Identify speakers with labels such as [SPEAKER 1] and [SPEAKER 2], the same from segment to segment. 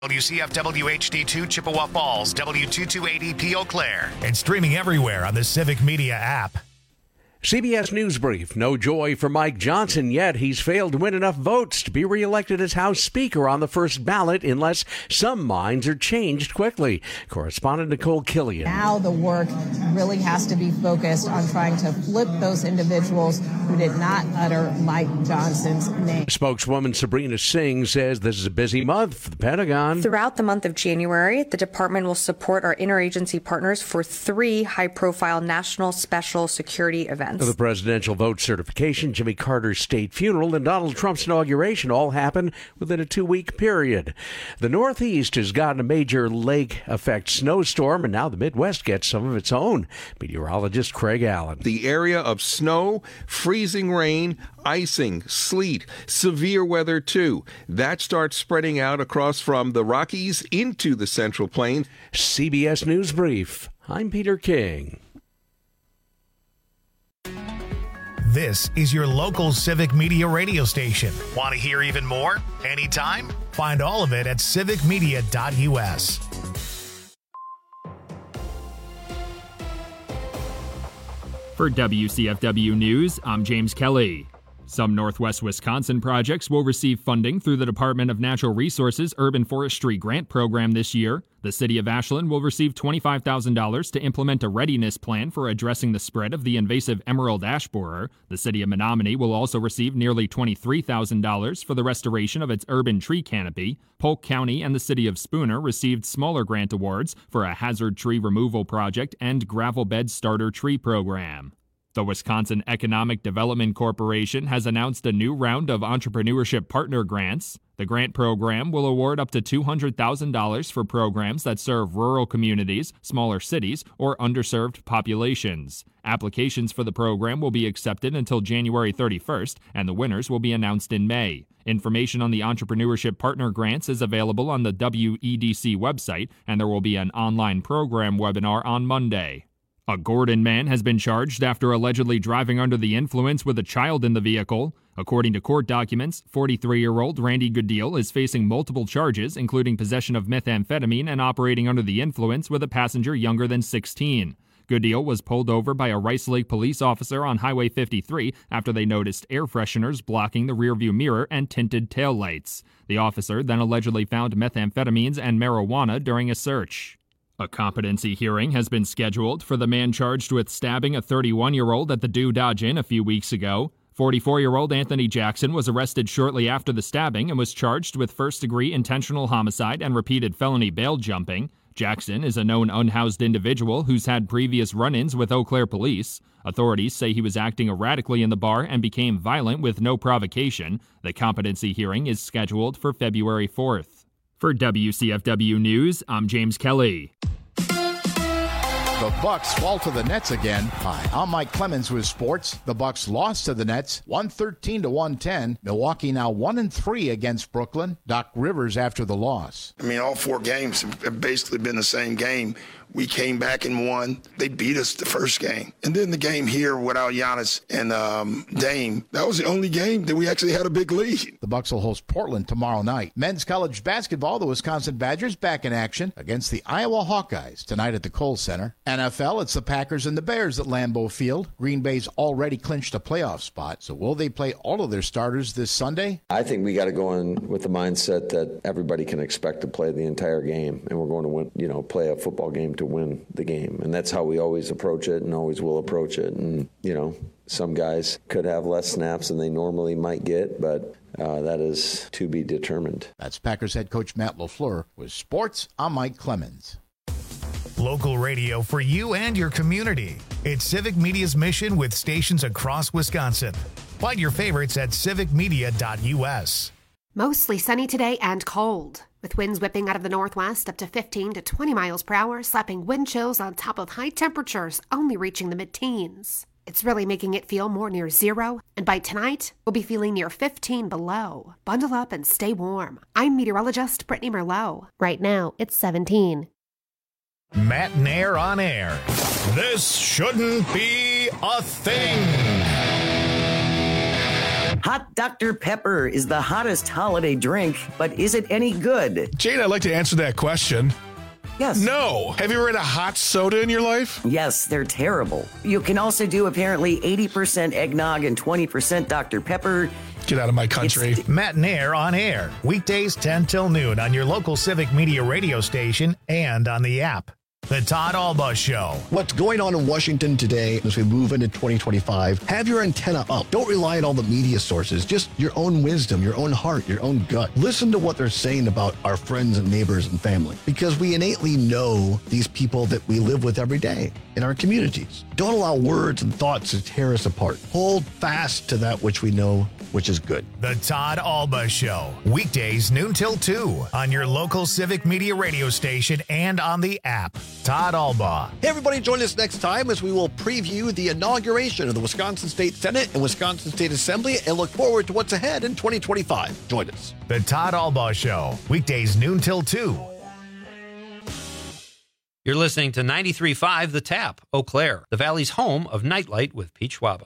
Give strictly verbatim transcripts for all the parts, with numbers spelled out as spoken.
[SPEAKER 1] W C F W H D two Chippewa Falls, W two two eight E P Eau Claire, and streaming everywhere on the Civic Media app.
[SPEAKER 2] C B S News Brief. No joy for Mike Johnson yet. He's failed to win enough votes to be reelected as House Speaker on the first ballot unless some minds are changed quickly. Correspondent Nicole Killian.
[SPEAKER 3] Now the work really has to be focused on trying to flip those individuals who did not utter Mike Johnson's name.
[SPEAKER 2] Spokeswoman Sabrina Singh says this is a busy month for the Pentagon.
[SPEAKER 4] Throughout the month of January, the department will support our interagency partners for three high-profile national special security events.
[SPEAKER 2] The presidential vote certification, Jimmy Carter's state funeral, and Donald Trump's inauguration all happen within a two-week period. The Northeast has gotten a major lake effect snowstorm, and now the Midwest gets some of its own. Meteorologist Craig Allen.
[SPEAKER 5] The area of snow, freezing rain, icing, sleet, severe weather too. That starts spreading out across from the Rockies into the Central Plains.
[SPEAKER 2] C B S News Brief. I'm Peter King.
[SPEAKER 1] This is your local Civic Media radio station. Want to hear even more? Anytime? Find all of it at civic media dot u s.
[SPEAKER 6] For W C F W News, I'm James Kelly. Some Northwest Wisconsin projects will receive funding through the Department of Natural Resources Urban Forestry Grant Program this year. The City of Ashland will receive twenty-five thousand dollars to implement a readiness plan for addressing the spread of the invasive emerald ash borer. The City of Menominee will also receive nearly twenty-three thousand dollars for the restoration of its urban tree canopy. Polk County and the City of Spooner received smaller grant awards for a hazard tree removal project and gravel bed starter tree program. The Wisconsin Economic Development Corporation has announced a new round of entrepreneurship partner grants. The grant program will award up to two hundred thousand dollars for programs that serve rural communities, smaller cities, or underserved populations. Applications for the program will be accepted until January thirty-first, and the winners will be announced in May. Information on the Entrepreneurship Partner Grants is available on the W E D C website, and there will be an online program webinar on Monday. A Gordon man has been charged after allegedly driving under the influence with a child in the vehicle. According to court documents, forty-three-year-old Randy Gooddeal is facing multiple charges, including possession of methamphetamine and operating under the influence with a passenger younger than sixteen. Gooddeal was pulled over by a Rice Lake police officer on Highway fifty-three after they noticed air fresheners blocking the rearview mirror and tinted taillights. The officer then allegedly found methamphetamines and marijuana during a search. A competency hearing has been scheduled for the man charged with stabbing a thirty-one-year-old at the Dew Dodge Inn a few weeks ago. forty-four-year-old Anthony Jackson was arrested shortly after the stabbing and was charged with first-degree intentional homicide and repeated felony bail jumping. Jackson is a known unhoused individual who's had previous run-ins with Eau Claire police. Authorities say he was acting erratically in the bar and became violent with no provocation. The competency hearing is scheduled for February fourth. For W C F W News, I'm James Kelly.
[SPEAKER 7] The Bucks fall to the Nets again. Hi, I'm Mike Clemens with sports. The Bucks lost to the Nets, one thirteen to one ten. Milwaukee now one and three against Brooklyn. Doc Rivers after the loss.
[SPEAKER 8] I mean, all four games have basically been the same game. We came back and won. They beat us the first game. And then the game here without Giannis and um, Dame, that was the only game that we actually had a big lead.
[SPEAKER 7] The Bucks will host Portland tomorrow night. Men's college basketball, the Wisconsin Badgers back in action against the Iowa Hawkeyes tonight at the Kohl Center. N F L, it's the Packers and the Bears at Lambeau Field. Green Bay's already clinched a playoff spot, so will they play all of their starters this Sunday?
[SPEAKER 9] I think we got to go in with the mindset that everybody can expect to play the entire game, and we're going to win, you know, play a football game to win the game. And that's how we always approach it and always will approach it. And, you know, some guys could have less snaps than they normally might get, but uh, that is to be determined.
[SPEAKER 7] That's Packers head coach Matt LaFleur. With sports, I'm Mike Clemens.
[SPEAKER 1] Local radio for you and your community. It's Civic Media's mission with stations across Wisconsin. Find your favorites at civic media dot u s.
[SPEAKER 10] Mostly sunny today and cold, with winds whipping out of the northwest up to fifteen to twenty miles per hour, slapping wind chills on top of high temperatures only reaching the mid-teens. It's really making it feel more near zero, and by tonight, we'll be feeling near fifteen below. Bundle up and stay warm. I'm meteorologist Brittany Merlot. Right now, it's seventeen.
[SPEAKER 1] Matt Nair on air. This shouldn't be a thing.
[SPEAKER 11] Hot Doctor Pepper is the hottest holiday drink, but is it any good?
[SPEAKER 12] Jane, I'd like to answer that question.
[SPEAKER 11] Yes.
[SPEAKER 12] No. Have you ever had a hot soda in your life?
[SPEAKER 11] Yes, they're terrible. You can also do apparently eighty percent eggnog and twenty percent Doctor Pepper.
[SPEAKER 12] Get out of my country.
[SPEAKER 1] It's Matt and Air on air. Weekdays ten till noon on your local Civic Media radio station and on the app. The Todd Alba Show.
[SPEAKER 13] What's going on in Washington today as we move into twenty twenty-five? Have your antenna up. Don't rely on all the media sources. Just your own wisdom, your own heart, your own gut. Listen to what they're saying about our friends and neighbors and family, because we innately know these people that we live with every day in our communities. Don't allow words and thoughts to tear us apart. Hold fast to that which we know, which is good.
[SPEAKER 1] The Todd Alba Show. Weekdays noon till two on your local Civic Media radio station and on the app. Todd Alba.
[SPEAKER 13] Hey, everybody, join us next time as we will preview the inauguration of the Wisconsin State Senate and Wisconsin State Assembly and look forward to what's ahead in twenty twenty-five. Join us.
[SPEAKER 1] The Todd Alba Show. Weekdays noon till two.
[SPEAKER 14] You're listening to ninety-three point five The Tap, Eau Claire, the Valley's home of Nightlight with Pete Schwaba.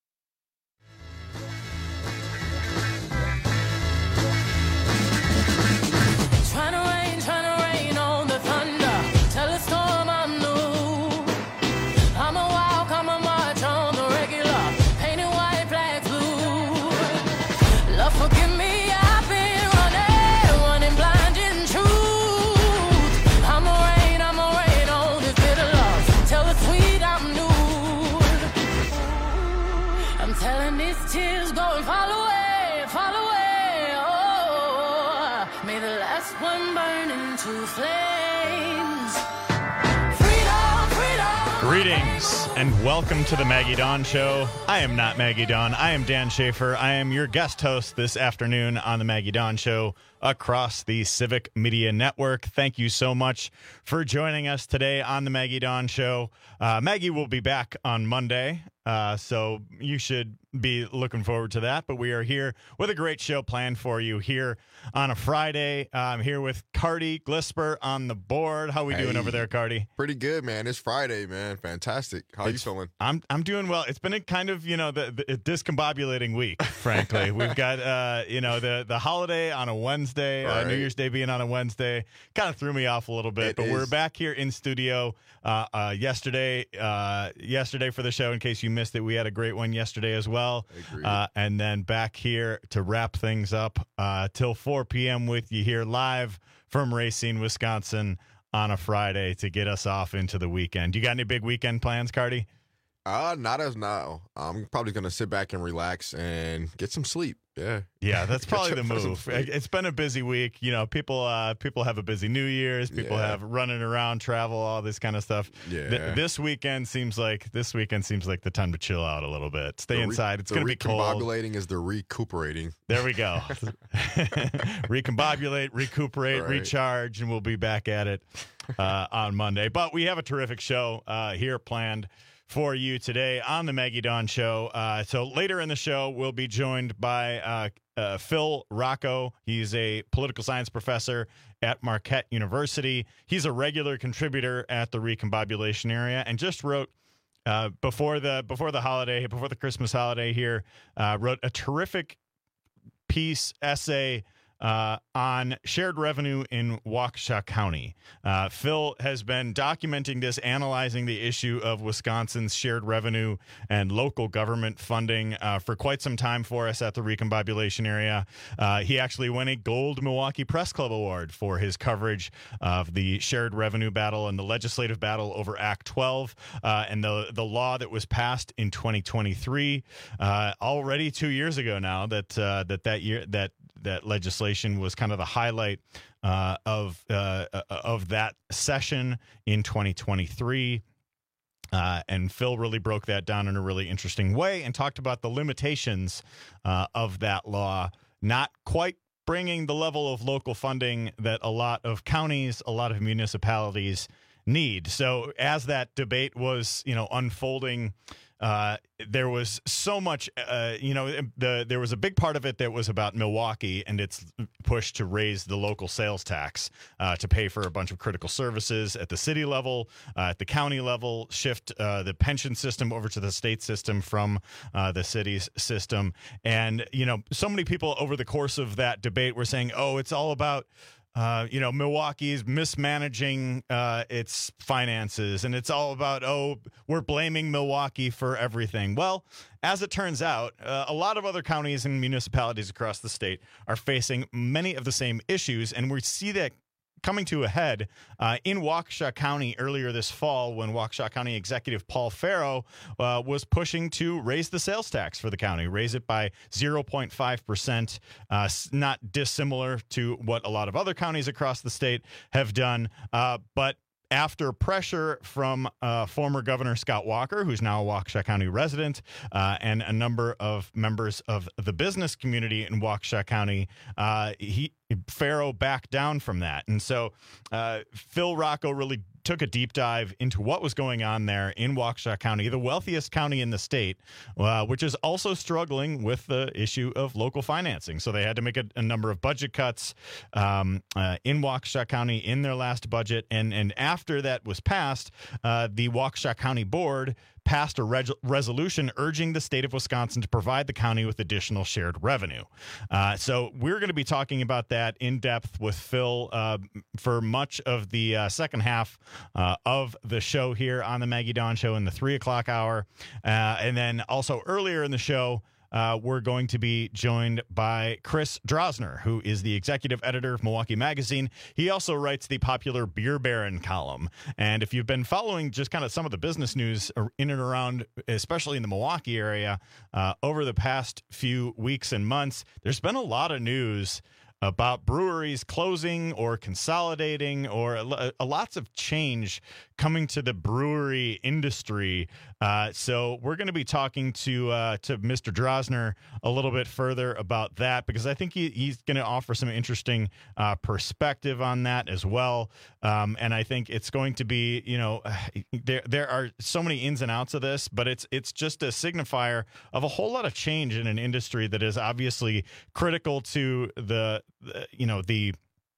[SPEAKER 15] Greetings and welcome to the Maggie Dawn Show. I am not Maggie Dawn. I am Dan Schaefer. I am your guest host this afternoon on the Maggie Dawn Show across the Civic Media Network. Thank you so much for joining us today on the Maggie Dawn Show. Uh, Maggie will be back on Monday, uh, so you should be looking forward to that. But we are here with a great show planned for you here on a Friday. Uh, I'm here with Cardi Glisper on the board. How we hey, doing over there, Cardi?
[SPEAKER 16] Pretty good, man. It's Friday, man. Fantastic. How it's, you feeling?
[SPEAKER 15] I'm I'm doing well. It's been a kind of, you know, the, the discombobulating week, frankly. We've got, uh, you know, the, the holiday on a Wednesday, right. uh, New Year's Day being on a Wednesday. Kind of threw me off a little bit, it but is. We're back here in studio uh, uh, yesterday, uh, yesterday for the show. In case you missed it, we had a great one yesterday as well. Uh, and then back here to wrap things up uh, till four p.m. with you here live from Racine, Wisconsin on a Friday to get us off into the weekend. You got any big weekend plans, Cardi?
[SPEAKER 16] Uh, not as now. I'm probably going to sit back and relax and get some sleep. Yeah.
[SPEAKER 15] Yeah, that's probably the move. It's been a busy week. You know, people uh, people have a busy New Year's. People yeah. have running around, travel, all this kind of stuff.
[SPEAKER 16] Yeah.
[SPEAKER 15] Th- this weekend seems like this weekend seems like the time to chill out a little bit. Stay
[SPEAKER 16] the re-
[SPEAKER 15] inside. It's going to be cold.
[SPEAKER 16] Recombobulating is the recuperating.
[SPEAKER 15] There we go. Recombobulate, recuperate, right. recharge, and we'll be back at it uh, on Monday. But we have a terrific show uh, here planned for you today on the Maggie Dawn Show. Uh, so later in the show, we'll be joined by uh, uh, Phil Rocco. He's a political science professor at Marquette University. He's a regular contributor at the Recombobulation Area and just wrote uh, before the before the holiday, before the Christmas holiday here, uh, wrote a terrific piece, essay, Uh, on shared revenue in Waukesha County. Uh, Phil has been documenting this, analyzing the issue of Wisconsin's shared revenue and local government funding uh, for quite some time for us at the Recombobulation Area. Uh, he actually won a Gold Milwaukee Press Club Award for his coverage of the shared revenue battle and the legislative battle over Act twelve uh, and the, the law that was passed in twenty twenty-three, uh, already two years ago now that uh, that that year that that legislation was kind of the highlight uh, of uh, of that session in twenty twenty-three. Uh, and Phil really broke that down in a really interesting way and talked about the limitations uh, of that law, not quite bringing the level of local funding that a lot of counties, a lot of municipalities need. So as that debate was, you know, unfolding uh, there was so much, uh, you know, the there was a big part of it that was about Milwaukee and its push to raise the local sales tax uh, to pay for a bunch of critical services at the city level, uh, at the county level, shift uh, the pension system over to the state system from uh, the city's system. And, you know, so many people over the course of that debate were saying, oh, it's all about Uh, you know, Milwaukee's mismanaging uh, its finances, and it's all about, oh, we're blaming Milwaukee for everything. Well, as it turns out, uh, a lot of other counties and municipalities across the state are facing many of the same issues, and we see that coming to a head uh, in Waukesha County earlier this fall when Waukesha County Executive Paul Farrow uh, was pushing to raise the sales tax for the county, raise it by zero point five percent, uh, not dissimilar to what a lot of other counties across the state have done. Uh, but after pressure from uh, former Governor Scott Walker, who's now a Waukesha County resident, uh, and a number of members of the business community in Waukesha County, uh, he Farrow backed down from that. And so uh, Phil Rocco really took a deep dive into what was going on there in Waukesha County, the wealthiest county in the state, uh, which is also struggling with the issue of local financing. So they had to make a, a number of budget cuts um, uh, in Waukesha County in their last budget. And, and after that was passed, uh, the Waukesha County Board passed a reg- resolution urging the state of Wisconsin to provide the county with additional shared revenue. Uh, so we're going to be talking about that in depth with Phil uh, for much of the uh, second half uh, of the show here on the Maggie Dawn Show in the three o'clock hour. Uh, and then also earlier in the show, Uh, we're going to be joined by Chris Drosner, who is the executive editor of Milwaukee Magazine. He also writes the popular Beer Baron column. And if you've been following just kind of some of the business news in and around, especially in the Milwaukee area, uh, over the past few weeks and months, there's been a lot of news about breweries closing or consolidating, or a, a lots of change coming to the brewery industry. Uh, so we're going to be talking to uh, to Mister Drosner a little bit further about that, because I think he, he's going to offer some interesting uh, perspective on that as well. Um, and I think it's going to be, you know, there there are so many ins and outs of this, but it's it's just a signifier of a whole lot of change in an industry that is obviously critical to the, the you know, the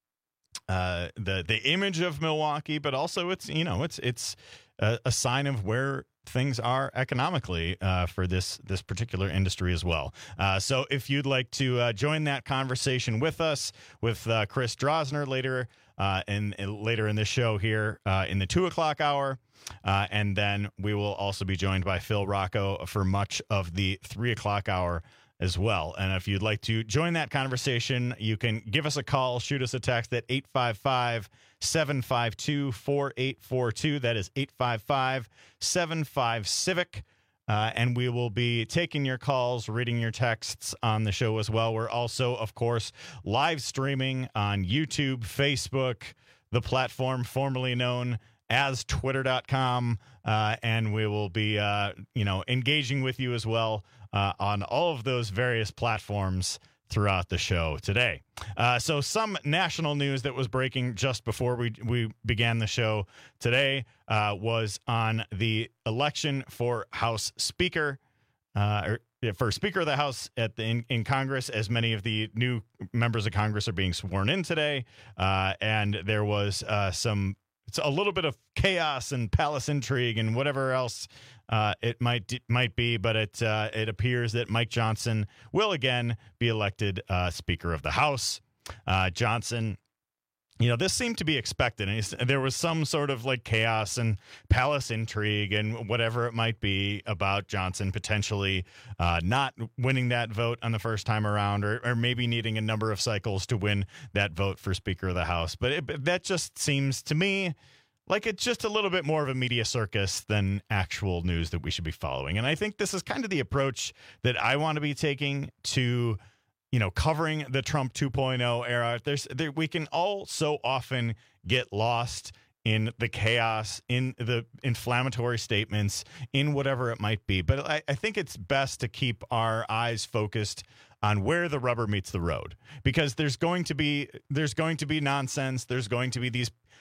[SPEAKER 15] uh, the the image of Milwaukee, but also it's, you know, it's it's a, a sign of where things are economically uh, for this this particular industry as well. Uh, so if you'd like to uh, join that conversation with us, with uh, Chris Drosner later uh, in, in later in this show here uh, in the two o'clock hour, uh, and then we will also be joined by Phil Rocco for much of the three o'clock hour as well. And if you'd like to join that conversation, you can give us a call, shoot us a text at eight five five, seven five two, four eight four two. That is eight five five, seven five, CIVIC. Uh, and we will be taking your calls, reading your texts on the show as well. We're also, of course, live streaming on YouTube, Facebook, the platform formerly known as twitter dot com. Uh, and we will be, uh, you know, engaging with you as well uh, on all of those various platforms throughout the show today. Uh, so some national news that was breaking just before we we began the show today uh, was on the election for House Speaker, uh, or for Speaker of the House at the, in, in Congress, as many of the new members of Congress are being sworn in today. Uh, and there was uh, some, it's a little bit of chaos and palace intrigue and whatever else Uh, it might might be, but it uh, it appears that Mike Johnson will again be elected uh, Speaker of the House. Uh, Johnson, you know, this seemed to be expected. And he's, there was some sort of like chaos and palace intrigue and whatever it might be about Johnson potentially uh, not winning that vote on the first time around, or, or maybe needing a number of cycles to win that vote for Speaker of the House. But it, that just seems to me like it's just a little bit more of a media circus than actual news that we should be following. And I think this is kind of the approach that I want to be taking to, you know, covering the Trump two point oh era. There's there, we can all so often get lost in the chaos, in the inflammatory statements, in whatever it might be. But I, I think it's best to keep our eyes focused on where the rubber meets the road, because there's going to be there's going to be nonsense. There's going to be these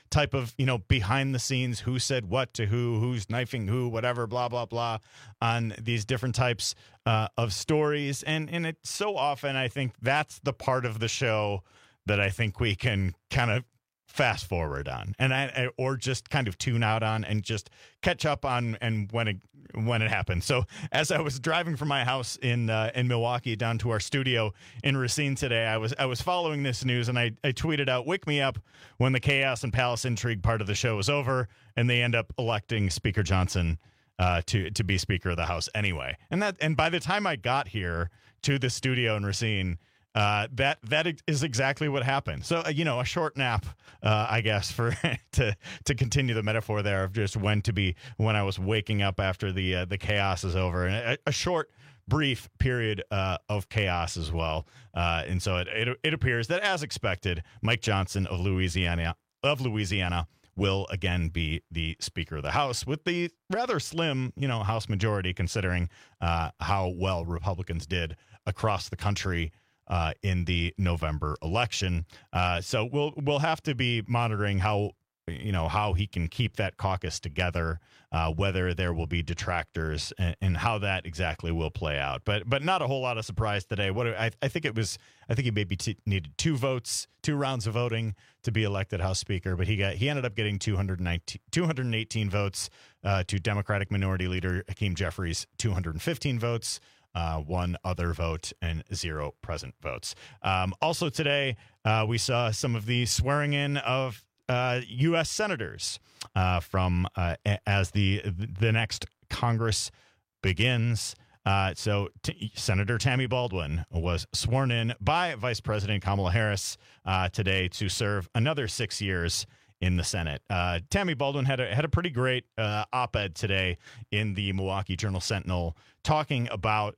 [SPEAKER 15] type of, you know, behind the scenes, who said what to who, who's knifing who, whatever, blah, blah, blah, on these different types uh, of stories. And, and it's so often, I think that's the part of the show that I think we can kind of fast forward on, and I, or just kind of tune out on and just catch up on and when it when it happens. So as I was driving from my house in uh, in Milwaukee down to our studio in Racine today, I was I was following this news, and I, I tweeted out, "Wake me up when the chaos and palace intrigue part of the show is over," and they end up electing Speaker Johnson uh, to to be Speaker of the House anyway. And that and by the time I got here to the studio in Racine, Uh, that that is exactly what happened. So uh, you know, a short nap, uh, I guess, for to to continue the metaphor there of just when to be when I was waking up after the uh, the chaos is over, and a, a short, brief period uh, of chaos as well. Uh, and so it, it it appears that, as expected, Mike Johnson of Louisiana of Louisiana will again be the Speaker of the House, with the rather slim, you know, House majority, considering uh, how well Republicans did across the country Uh, in the November election. Uh, so we'll we'll have to be monitoring how, you know, how he can keep that caucus together, uh, whether there will be detractors, and, and how that exactly will play out. But but not a whole lot of surprise today. What I, I think it was, I think he maybe t- needed two votes, two rounds of voting to be elected House Speaker, but he got he ended up getting two hundred nineteen, two hundred eighteen votes uh, to Democratic Minority Leader Hakeem Jeffries' two hundred fifteen votes. Uh, one other vote and zero present votes. Um, also today, uh, we saw some of the swearing in of uh, U S senators uh, from uh, as the the next Congress begins. Uh, so t- Senator Tammy Baldwin was sworn in by Vice President Kamala Harris uh, today to serve another six years in the Senate. Uh, Tammy Baldwin had a had a pretty great uh, op-ed today in the Milwaukee Journal-Sentinel, talking about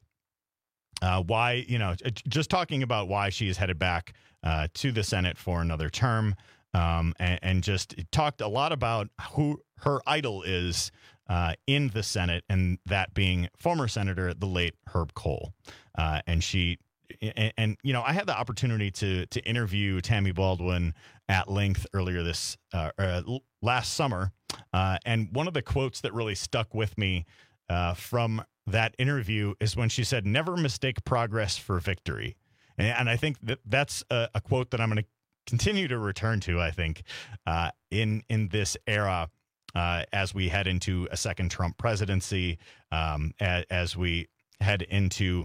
[SPEAKER 15] uh, why, you know, just talking about why she is headed back uh, to the Senate for another term, um, and, and just talked a lot about who her idol is uh, in the Senate, and that being former Senator, the late Herb Kohl. Uh, and she And, and, you know, I had the opportunity to to interview Tammy Baldwin at length earlier this uh, uh, last summer. Uh, and one of the quotes that really stuck with me uh, from that interview is when she said, "Never mistake progress for victory." And, and I think that that's a, a quote that I'm going to continue to return to, I think, uh, in in this era uh, as we head into a second Trump presidency, um, as, as we head into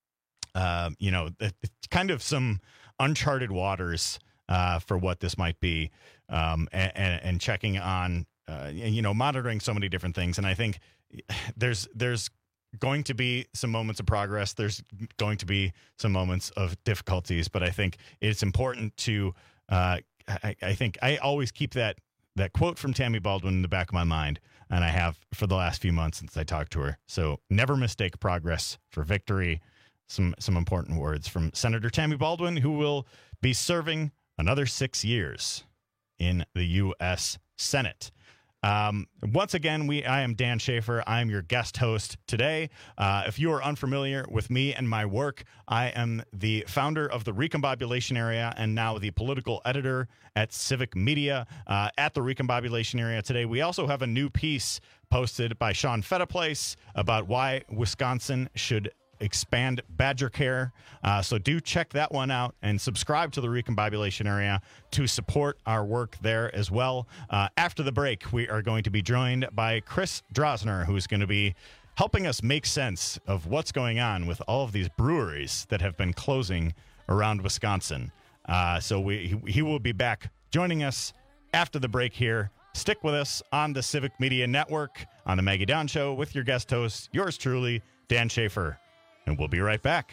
[SPEAKER 15] Uh, you know, it's kind of some uncharted waters uh, for what this might be, um, and, and checking on, uh, you know, monitoring so many different things. And I think there's there's going to be some moments of progress. There's going to be some moments of difficulties, but I think it's important to. Uh, I, I think I always keep that that quote from Tammy Baldwin in the back of my mind, and I have for the last few months since I talked to her. So never mistake progress for victory. Some some important words from Senator Tammy Baldwin, who will be serving another six years in the U S Senate. Um, once again, we I am Dan Schaefer. I am your guest host today. Uh, if you are unfamiliar with me and my work, I am the founder of the Recombobulation Area and now the political editor at Civic Media uh, at the Recombobulation Area today. We also have a new piece posted by Sean Fettaplace about why Wisconsin should expand Badger Care. Uh, so do check that one out and subscribe to the Recombobulation Area to support our work there as well. Uh, after the break, we are going to be joined by Chris Drosner, who's going to be helping us make sense of what's going on with all of these breweries that have been closing around Wisconsin. Uh, so we he, he will be back joining us after the break here. Stick with us on the Civic Media Network on the Maggie Down Show with your guest host, yours truly, Dan Schaefer. And we'll be right back.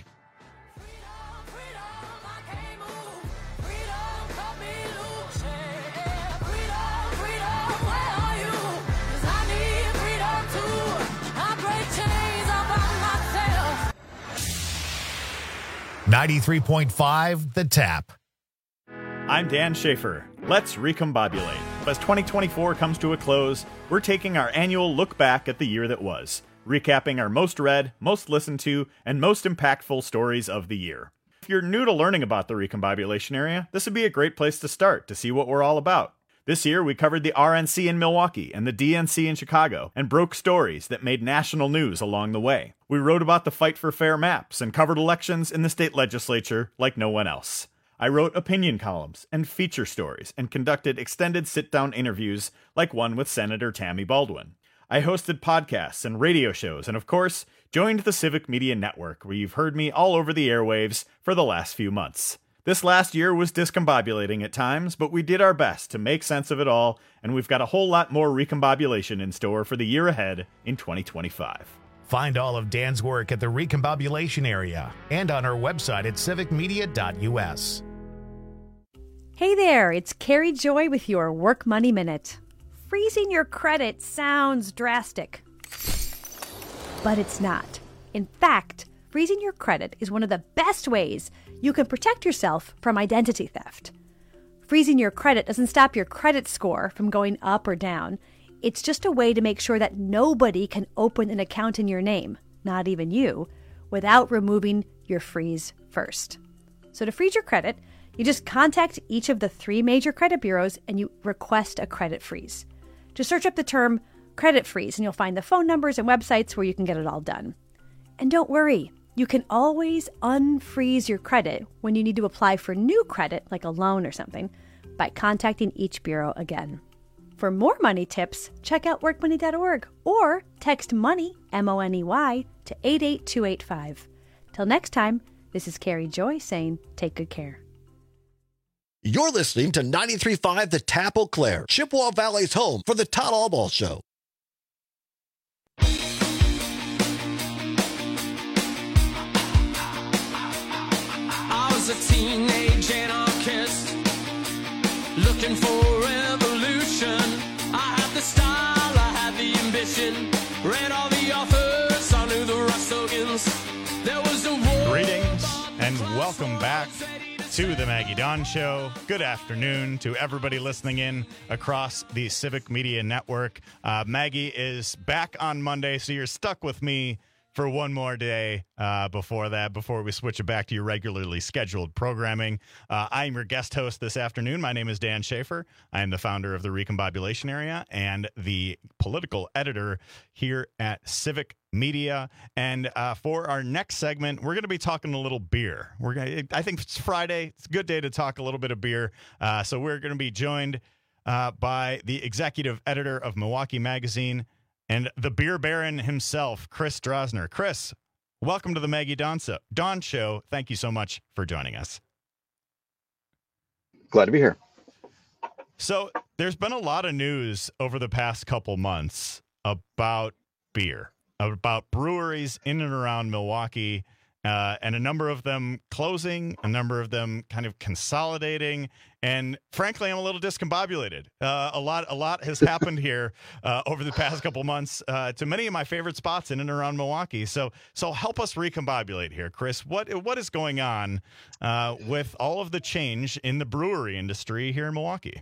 [SPEAKER 1] ninety-three point five The Tap.
[SPEAKER 17] I'm Dan Schaefer. Let's recombobulate. As twenty twenty-four comes to a close, we're taking our annual look back at the year that was, recapping our most read, most listened to, and most impactful stories of the year. If you're new to learning about the Recombobulation Area, this would be a great place to start to see what we're all about. This year, we covered the R N C in Milwaukee and the D N C in Chicago and broke stories that made national news along the way. We wrote about the fight for fair maps and covered elections in the state legislature like no one else. I wrote opinion columns and feature stories and conducted extended sit-down interviews like one with Senator Tammy Baldwin. I hosted podcasts and radio shows and, of course, joined the Civic Media Network, where you've heard me all over the airwaves for the last few months. This last year was discombobulating at times, but we did our best to make sense of it all, and we've got a whole lot more recombobulation in store for the year ahead in twenty twenty-five.
[SPEAKER 1] Find all of Dan's work at the Recombobulation Area and on our website at civic media dot u s.
[SPEAKER 18] Hey there, it's Carrie Joy with your Work Money Minute. Freezing your credit sounds drastic, but it's not. In fact, freezing your credit is one of the best ways you can protect yourself from identity theft. Freezing your credit doesn't stop your credit score from going up or down. It's just a way to make sure that nobody can open an account in your name, not even you, without removing your freeze first. So to freeze your credit, you just contact each of the three major credit bureaus and you request a credit freeze. Just search up the term credit freeze and you'll find the phone numbers and websites where you can get it all done. And don't worry, you can always unfreeze your credit when you need to apply for new credit, like a loan or something, by contacting each bureau again. For more money tips, check out work money dot org or text MONEY, M O N E Y, to eight eight two eight five. Till next time, this is Carrie Joy saying take good care.
[SPEAKER 13] You're listening to ninety-three point five The Tap Eau Claire, Chippewa Valley's home for the Todd Allball Show.
[SPEAKER 19] I was a teenage anarchist looking for revolution. I had the style, I had the ambition, read all the authors, I knew the Rostogans. There was a war.
[SPEAKER 15] Greetings and welcome back to the Maggie Dawn Show. Good afternoon to everybody listening in across the Civic Media Network. Uh, Maggie is back on Monday, so you're stuck with me for one more day uh, before that, before we switch it back to your regularly scheduled programming. Uh, I'm your guest host this afternoon. My name is Dan Schaefer. I am the founder of the Recombobulation Area and the political editor here at Civic Media. And uh, for our next segment, we're going to be talking a little beer. We're gonna, I think it's Friday. It's a good day to talk a little bit of beer. Uh, so we're going to be joined uh, by the executive editor of Milwaukee Magazine, and the beer baron himself, Chris Drosner. Chris, welcome to the Maggie Dawn, so- Dawn Show. Thank you so much for joining us.
[SPEAKER 20] Glad to be here.
[SPEAKER 15] So there's been a lot of news over the past couple months about beer, about breweries in and around Milwaukee, uh, and a number of them closing, a number of them kind of consolidating. And frankly, I'm a little discombobulated. Uh, a lot, a lot has happened here uh, over the past couple months uh, to many of my favorite spots in and around Milwaukee. So, so help us recombobulate here, Chris. What what is going on uh, with all of the change in the brewery industry here in Milwaukee?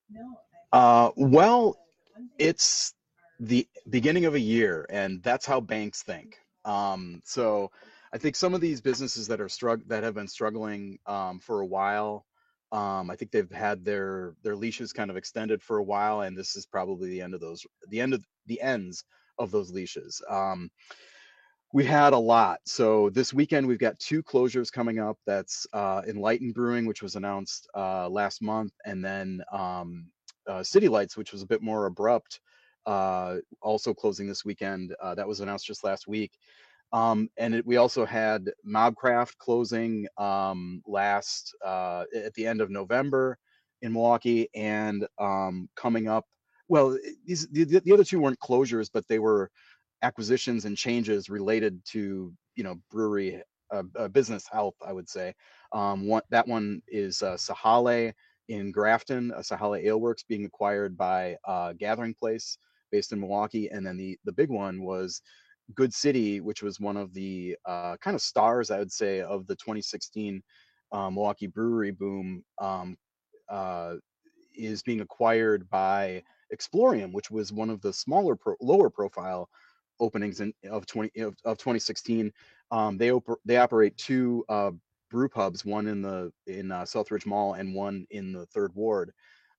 [SPEAKER 20] Uh, well, it's the beginning of a year, and that's how banks think. Um, so, I think some of these businesses that are strugg- that have been struggling um, for a while. Um, I think they've had their their leashes kind of extended for a while, and this is probably the end of those, the end of the ends of those leashes. Um, we had a lot. So this weekend we've got two closures coming up. That's uh, Enlightened Brewing, which was announced uh, last month, and then um, uh, City Lights, which was a bit more abrupt, uh, also closing this weekend. Uh, that was announced just last week. Um, and it, we also had Mobcraft closing um, last uh, at the end of November in Milwaukee, and um, coming up. Well, these the, the other two weren't closures, but they were acquisitions and changes related to you know brewery uh, uh, business health, I would say. Um, one that one is uh, Sahale in Grafton, uh, Sahale Ale Works being acquired by uh, Gathering Place based in Milwaukee, and then the the big one was Good City, which was one of the uh, kind of stars, I would say, of the twenty sixteen uh, Milwaukee brewery boom, um, uh, is being acquired by Explorium, which was one of the smaller, pro- lower profile openings in, of twenty of, of twenty sixteen. Um, they op- they operate two uh, brew pubs, one in the in uh, Southridge Mall and one in the Third Ward.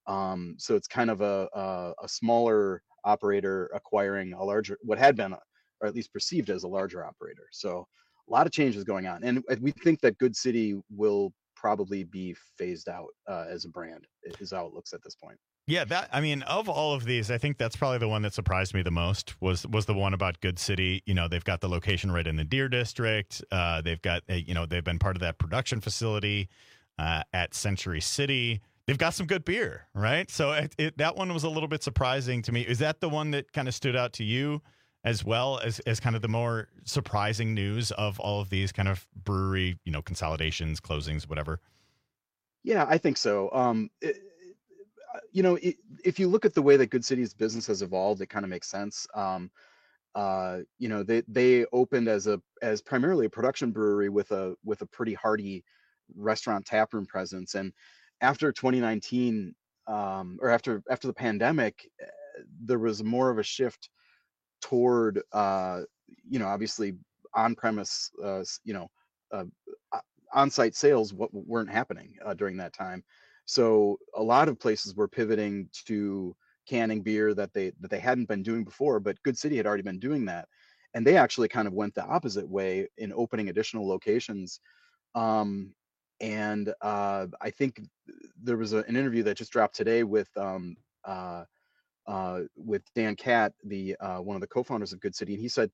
[SPEAKER 20] Um, so it's kind of a, a a smaller operator acquiring a larger, what had been, or at least perceived as a larger operator. So a lot of changes going on, and we think that Good City will probably be phased out uh, as a brand, is how it looks at this point.
[SPEAKER 15] Yeah, that I mean, of all of these, I think that's probably the one that surprised me the most was was the one about Good City. You know, they've got the location right in the Deer District. Uh, they've got, you know, they've been part of that production facility uh, at Century City. They've got some good beer, right? So it, it, that one was a little bit surprising to me. Is that the one that kind of stood out to you as well as, as kind of the more surprising news of all of these kind of brewery, you know, consolidations, closings, whatever?
[SPEAKER 20] Yeah, I think so. Um, it, you know, it, if you look at the way that Good City's business has evolved, it kind of makes sense. Um, uh, you know, they they opened as a as primarily a production brewery with a with a pretty hearty restaurant taproom presence, and after twenty nineteen, um, or after after the pandemic, there was more of a shift toward, uh, you know, obviously on-premise, uh, you know, uh, on-site sales what weren't happening uh, during that time. So a lot of places were pivoting to canning beer that they that they hadn't been doing before, but Good City had already been doing that, and they actually kind of went the opposite way in opening additional locations. Um, and uh, I think there was a, an interview that just dropped today with um, uh, uh, with Dan Catt, the uh, one of the co-founders of Good City, and he said,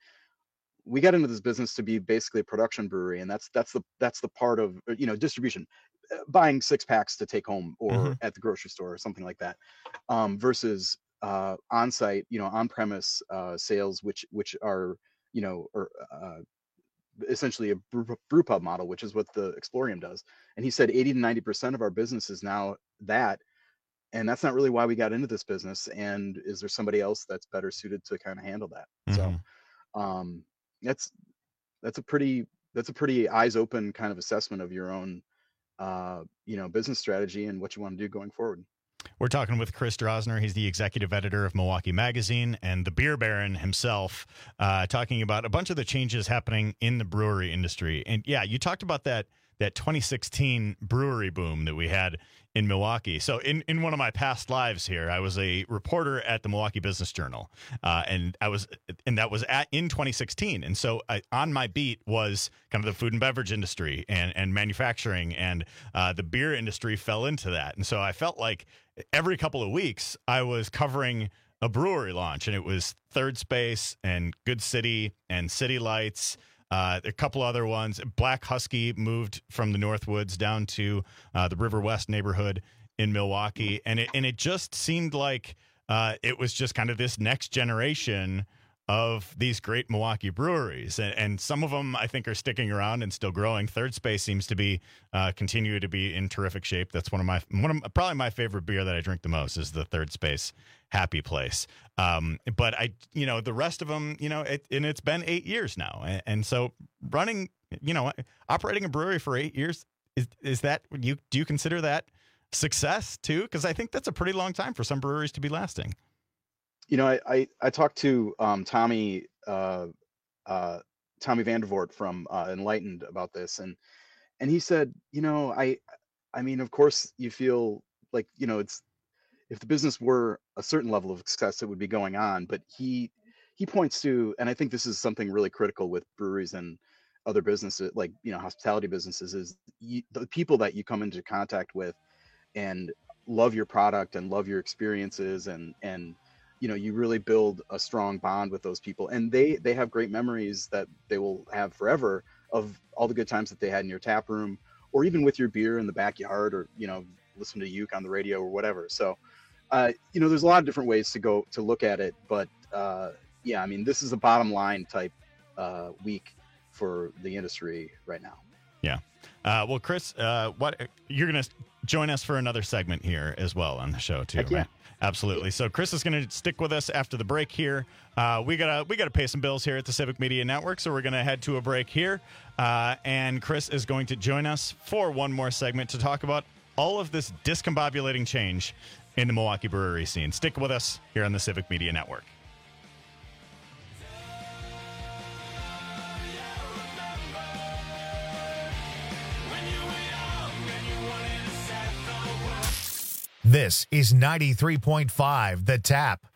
[SPEAKER 20] we got into this business to be basically a production brewery, and that's that's the that's the part of, you know, distribution, buying six packs to take home or mm-hmm. at the grocery store or something like that, um, versus uh, on-site, you know, on-premise uh, sales, which which are, you know, or uh, essentially a brew, brew pub model, which is what the Explorium does. And he said eighty to ninety percent of our business is now that, and that's not really why we got into this business. And is there somebody else that's better suited to kind of handle that? Mm-hmm. So um, that's that's a pretty that's a pretty eyes open kind of assessment of your own uh, you know, business strategy and what you want to do going forward.
[SPEAKER 15] We're talking with Chris Drosner. He's the executive editor of Milwaukee Magazine and the beer baron himself, uh, talking about a bunch of the changes happening in the brewery industry. And yeah, you talked about that that twenty sixteen brewery boom that we had in Milwaukee. So in, in one of my past lives here, I was a reporter at the Milwaukee Business Journal, uh, and I was and that was at in twenty sixteen. And so I, on my beat was kind of the food and beverage industry and and manufacturing, and uh, the beer industry fell into that. And so I felt like every couple of weeks I was covering a brewery launch, and it was Third Space and Good City and City Lights. Uh, a couple other ones. Black Husky moved from the Northwoods down to uh, the River West neighborhood in Milwaukee, and it and it just seemed like uh, it was just kind of this next generation of these great Milwaukee breweries, and, and some of them I think are sticking around and still growing. Third Space seems to be uh, continue to be in terrific shape. That's one of my one of probably my favorite beer that I drink the most is the Third Space Happy Place. Um, but I, you know, the rest of them, you know, it, and it's been eight years now, and, and so running, you know, operating a brewery for eight years is is that you do you consider that success too? Because I think that's a pretty long time for some breweries to be lasting.
[SPEAKER 20] You know, I, I, I talked to um, Tommy uh, uh, Tommy Vandervoort from uh, Enlightened about this, and and he said, you know, I I mean, of course, you feel like, you know, it's if the business were a certain level of success, it would be going on. But he he points to, and I think this is something really critical with breweries and other businesses, like, you know, hospitality businesses, is you, the people that you come into contact with and love your product and love your experiences, and and you know, you really build a strong bond with those people, and they they have great memories that they will have forever of all the good times that they had in your tap room, or even with your beer in the backyard, or, you know, listen to Uke on the radio or whatever. So uh you know, there's a lot of different ways to go to look at it, but uh yeah, I mean, this is a bottom line type uh week for the industry right now.
[SPEAKER 15] Yeah. Uh, well, Chris, uh, what you're going to join us for another segment here as well on the show too,
[SPEAKER 20] Heck yeah.
[SPEAKER 15] right? Absolutely. So Chris is going to stick with us after the break here. Uh, we gotta we gotta pay some bills here at the Civic Media Network, so we're going to head to a break here. Uh, and Chris is going to join us for one more segment to talk about all of this discombobulating change in the Milwaukee brewery scene. Stick with us here on the Civic Media Network.
[SPEAKER 1] This is ninety-three point five The Tap.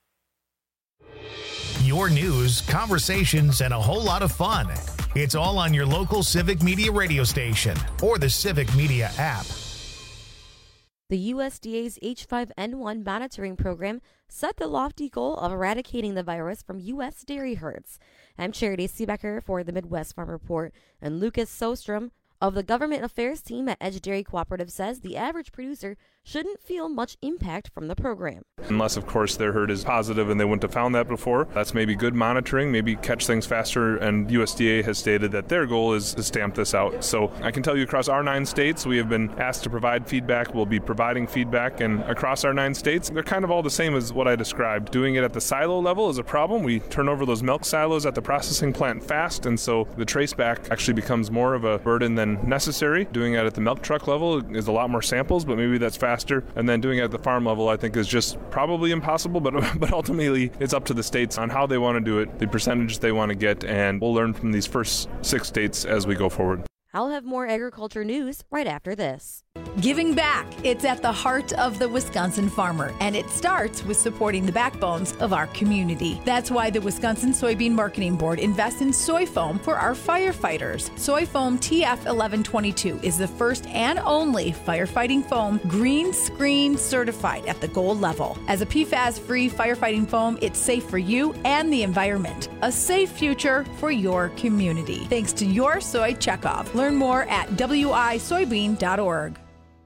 [SPEAKER 1] Your news, conversations, and a whole lot of fun. It's all on your local Civic Media radio station or the Civic Media app.
[SPEAKER 21] The U S D A's H five N one monitoring program set the lofty goal of eradicating the virus from U S dairy herds. I'm Charity Seebecker for the Midwest Farm Report, and Lucas Sostrom of the Government Affairs team at Edge Dairy Cooperative says the average producer shouldn't feel much impact from the program.
[SPEAKER 22] Unless, of course, their herd is positive and they wouldn't have found that before. That's maybe good monitoring, maybe catch things faster, and U S D A has stated that their goal is to stamp this out. So I can tell you across our nine states, we have been asked to provide feedback. We'll be providing feedback, and across our nine states, they're kind of all the same as what I described. Doing it at the silo level is a problem. We turn over those milk silos at the processing plant fast, and so the traceback actually becomes more of a burden than necessary. Doing it at the milk truck level is a lot more samples, but maybe that's faster. And then doing it at the farm level, I think, is just probably impossible, but but ultimately it's up to the states on how they want to do it, the percentage they want to get, and we'll learn from these first six states as we go forward.
[SPEAKER 21] I'll have more agriculture news right after this.
[SPEAKER 23] Giving back. It's at the heart of the Wisconsin farmer, and it starts with supporting the backbones of our community. That's why the Wisconsin Soybean Marketing Board invests in soy foam for our firefighters. Soy foam T F eleven twenty-two is the first and only firefighting foam green screen certified at the gold level. As a P FAS-free firefighting foam, it's safe for you and the environment. A safe future for your community. Thanks to your soy checkoff. Learn more at w i soybean dot org.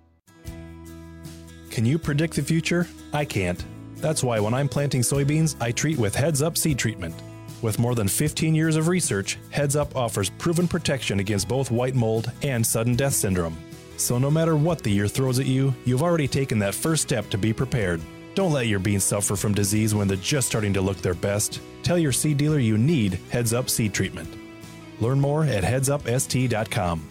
[SPEAKER 24] Can you predict the future? I can't. That's why when I'm planting soybeans, I treat with Heads Up Seed Treatment. With more than fifteen years of research, Heads Up offers proven protection against both white mold and sudden death syndrome. So no matter what the year throws at you, you've already taken that first step to be prepared. Don't let your beans suffer from disease when they're just starting to look their best. Tell your seed dealer you need Heads Up Seed Treatment. Learn more at heads up s t dot com.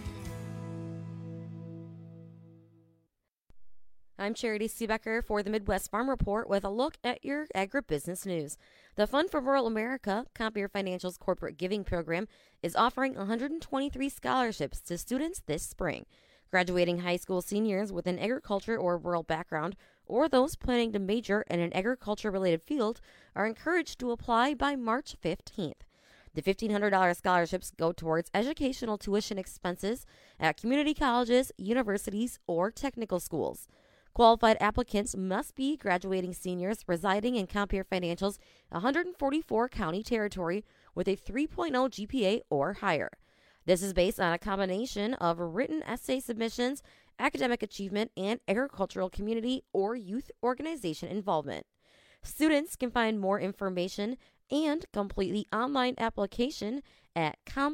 [SPEAKER 21] I'm Charity Seebecker for the Midwest Farm Report with a look at your agribusiness news. The Fund for Rural America, Compeer Financial's corporate giving program, is offering one hundred twenty-three scholarships to students this spring. Graduating high school seniors with an agriculture or rural background, or those planning to major in an agriculture-related field, are encouraged to apply by March fifteenth. The fifteen hundred dollars scholarships go towards educational tuition expenses at community colleges, universities, or technical schools. Qualified applicants must be graduating seniors residing in Compeer Financial's one hundred forty-four county territory with a three point oh G P A or higher. This is based on a combination of written essay submissions, academic achievement, and agricultural community or youth organization involvement. Students can find more information and complete the online application at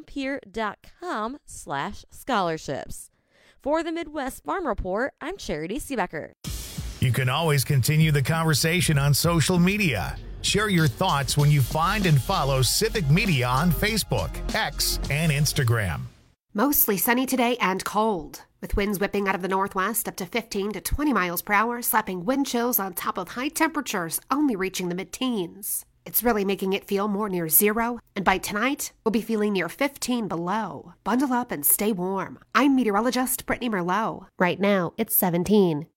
[SPEAKER 21] compeer.com slash scholarships. For the Midwest Farm Report, I'm Charity Seebecker.
[SPEAKER 1] You can always continue the conversation on social media. Share your thoughts when you find and follow Civic Media on Facebook, X, and Instagram.
[SPEAKER 10] Mostly sunny today and cold, with winds whipping out of the northwest up to fifteen to twenty miles per hour, slapping wind chills on top of high temperatures only reaching the mid-teens. It's really making it feel more near zero, and by tonight, we'll be feeling near fifteen below. Bundle up and stay warm. I'm meteorologist Brittany Merlot. Right now, it's seventeen.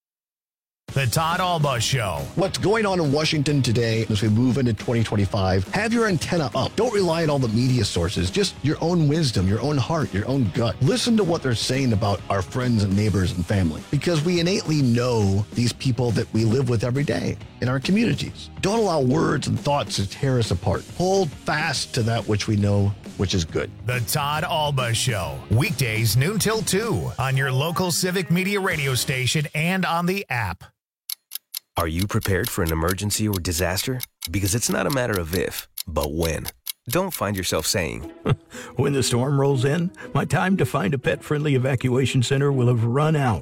[SPEAKER 1] The Todd Alba Show.
[SPEAKER 13] What's going on in Washington today as we move into twenty twenty-five? Have your antenna up. Don't rely on all the media sources. Just your own wisdom, your own heart, your own gut. Listen to what they're saying about our friends and neighbors and family, because we innately know these people that we live with every day in our communities. Don't allow words and thoughts to tear us apart. Hold fast to that which we know, which is good.
[SPEAKER 1] The Todd Alba Show. Weekdays noon till two on your local Civic Media radio station and on the app.
[SPEAKER 25] Are you prepared for an emergency or disaster? Because it's not a matter of if, but when. Don't find yourself saying,
[SPEAKER 26] when the storm rolls in, my time to find a pet-friendly evacuation center will have run out.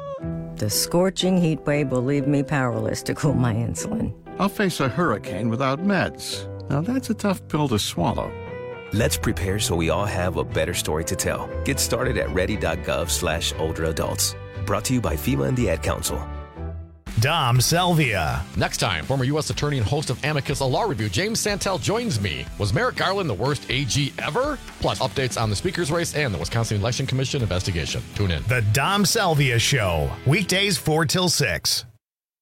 [SPEAKER 11] The scorching heat wave will leave me powerless to cool my insulin.
[SPEAKER 27] I'll face a hurricane without meds. Now that's a tough pill to swallow.
[SPEAKER 25] Let's prepare so we all have a better story to tell. Get started at ready.gov slash older adults. Brought to you by FEMA and the Ad Council.
[SPEAKER 1] Dom Selvia.
[SPEAKER 28] Next time, former U S attorney and host of Amicus, a law review, James Santel joins me. Was Merrick Garland the worst A G ever? Plus, updates on the speaker's race and the Wisconsin Election Commission investigation. Tune in.
[SPEAKER 1] The Dom Selvia Show. Weekdays four till six.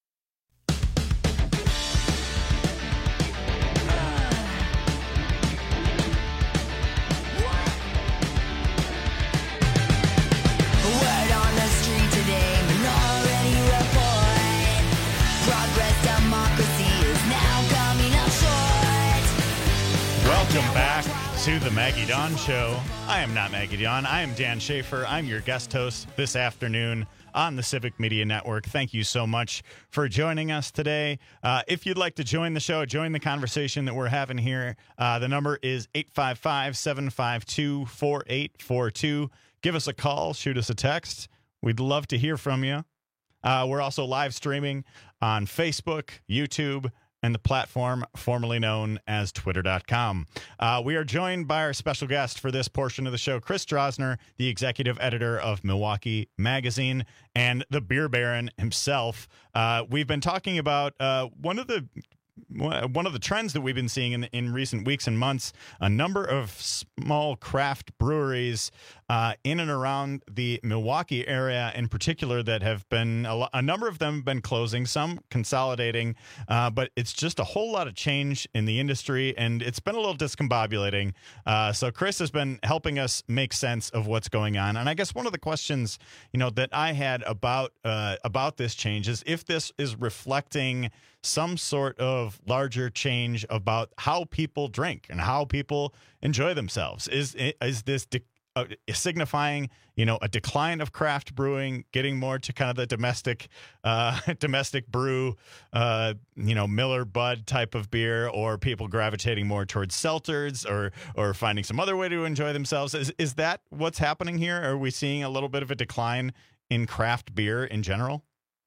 [SPEAKER 15] Welcome back to the Maggie Dawn Show. I am not Maggie Dawn. I am Dan Schaefer. I'm your guest host this afternoon on the Civic Media Network. Thank you so much for joining us today. Uh, if you'd like to join the show, join the conversation that we're having here, uh, the number is eight five five, seven five two, four eight four two. Give us a call, shoot us a text. We'd love to hear from you. Uh, we're also live streaming on Facebook, YouTube, and the platform formerly known as twitter dot com. Uh, we are joined by our special guest for this portion of the show, Chris Drosner, the executive editor of Milwaukee Magazine and the beer baron himself. Uh, we've been talking about uh, one of the one of the trends that we've been seeing in, in recent weeks and months, a number of small craft breweries uh, in and around the Milwaukee area in particular that have been, a, a number of them have been closing, some consolidating, uh, but it's just a whole lot of change in the industry, and it's been a little discombobulating. Uh, so Chris has been helping us make sense of what's going on. And I guess one of the questions, you know, that I had about uh, about this change is if this is reflecting some sort of larger change about how people drink and how people enjoy themselves. Is is this de- uh, signifying, you know, a decline of craft brewing, getting more to kind of the domestic, uh, domestic brew, uh, you know, Miller Bud type of beer, or people gravitating more towards seltzers, or or finding some other way to enjoy themselves? Is is that what's happening here? Are we seeing a little bit of a decline in craft beer in general?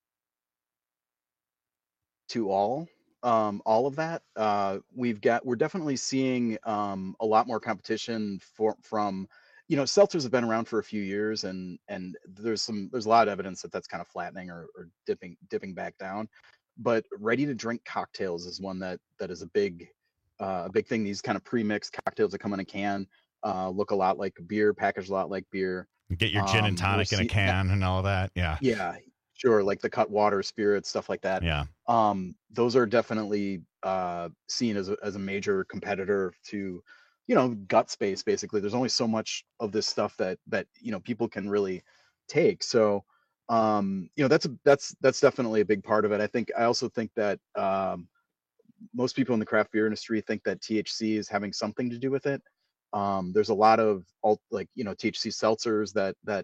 [SPEAKER 20] To all um all of that, uh we've got we're definitely seeing um a lot more competition for from you know seltzers have been around for a few years, and and there's some there's a lot of evidence that that's kind of flattening or, or dipping dipping back down, but ready to drink cocktails is one that that is a big uh a big thing. These kind of pre-mixed cocktails that come in a can, uh look a lot like beer, packaged a lot like beer.
[SPEAKER 15] Get your gin
[SPEAKER 20] Um,
[SPEAKER 15] and tonic in a
[SPEAKER 20] see-
[SPEAKER 15] can and all that. Yeah.
[SPEAKER 20] Yeah, sure, like the cut water spirits, stuff like that.
[SPEAKER 15] Yeah.
[SPEAKER 20] Um, those are definitely uh, seen as a, as a major competitor to, you know, gut space. Basically, there's only so much of this stuff that that you know people can really take. So, um, you know, that's a, that's that's definitely a big part of it. I think I also think that um, most people in the craft beer industry think that T H C is having something to do with it. Um, there's a lot of alt, like you know T H C seltzers that that,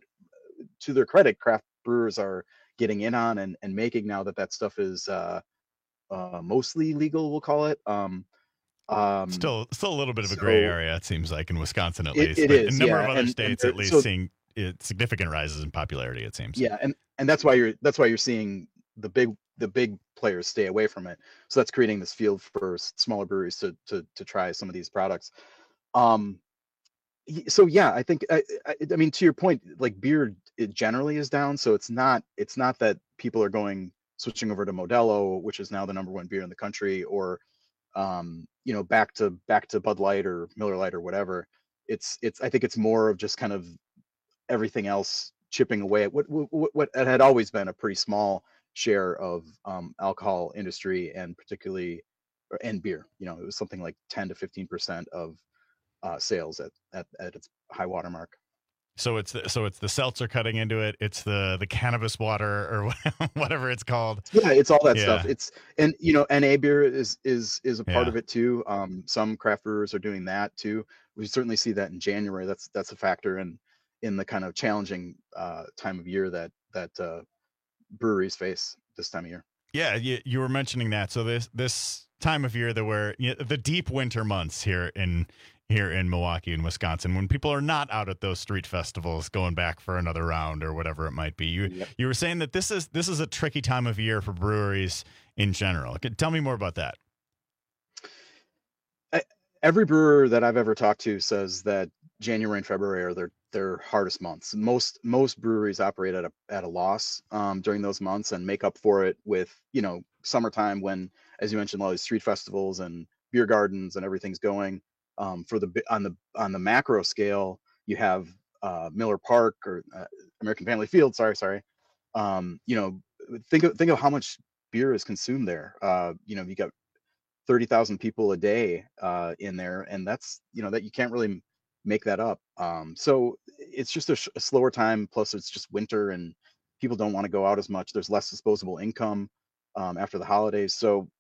[SPEAKER 20] to their credit, craft brewers are getting in on and, and making now that that stuff is uh, uh, mostly legal, we'll call it. Um, um,
[SPEAKER 15] Still, still a little bit of a
[SPEAKER 20] so-
[SPEAKER 15] gray area, it seems like, in Wisconsin at
[SPEAKER 20] It-
[SPEAKER 15] least.
[SPEAKER 20] it
[SPEAKER 15] but
[SPEAKER 20] is,
[SPEAKER 15] a number
[SPEAKER 20] yeah,
[SPEAKER 15] of other
[SPEAKER 20] and- and
[SPEAKER 15] states,
[SPEAKER 20] there-
[SPEAKER 15] at least,
[SPEAKER 20] so-
[SPEAKER 15] seeing it, significant rises in popularity. It seems.
[SPEAKER 20] Yeah, and and that's why you're that's why you're seeing the big the big players stay away from it. So that's creating this field for s- smaller breweries to to to try some of these products. Um, y- so yeah, I think I, I, I mean to your point, like beer it generally is down. So it's not it's not that people are going switching over to Modelo, which is now the number one beer in the country, or um, you know back to back to Bud Light or Miller Lite or whatever. It's it's I think it's more of just kind of everything else chipping away at what what, what it had always been a pretty small share of um, alcohol industry, and particularly or, and beer. You know, it was something like ten to fifteen percent of uh, sales at, at at its high water mark.
[SPEAKER 15] So it's the, so it's the seltzer cutting into it. It's the the cannabis water or whatever it's called.
[SPEAKER 20] Yeah, it's all that
[SPEAKER 15] Yeah.
[SPEAKER 20] stuff. It's and you know, N A beer is is is a part
[SPEAKER 15] Yeah.
[SPEAKER 20] of it too. Um, some craft brewers are doing that too. We certainly see that in January. That's that's a factor in in the kind of challenging uh, time of year that that uh, breweries face this time of year.
[SPEAKER 15] Yeah, you, you were mentioning that. So this this time of year, that we're you know, the deep winter months here in here in Milwaukee and Wisconsin, when people are not out at those street festivals going back for another round or whatever it might be. You
[SPEAKER 20] Yep.
[SPEAKER 15] you were saying that this is this is a tricky time of year for breweries in general. Could- Tell me more about that.
[SPEAKER 20] Every brewer that I've ever talked to says that January and February are their their hardest months. Most most breweries operate at a at a loss um, during those months and make up for it with you know summertime when, as you mentioned, all these street festivals and beer gardens and everything's going. Um, for the bi- on the on the macro scale, you have uh, Miller Park or uh, American Family Field. Sorry, sorry. Um, you know, think of think of how much beer is consumed there. Uh, you know, you got thirty thousand people a day uh, in there, and that's you know that you can't really make that up. Um, so it's just a, sh- a slower time. Plus, it's just winter, and people don't want to go out as much. There's less disposable income um, after the holidays. So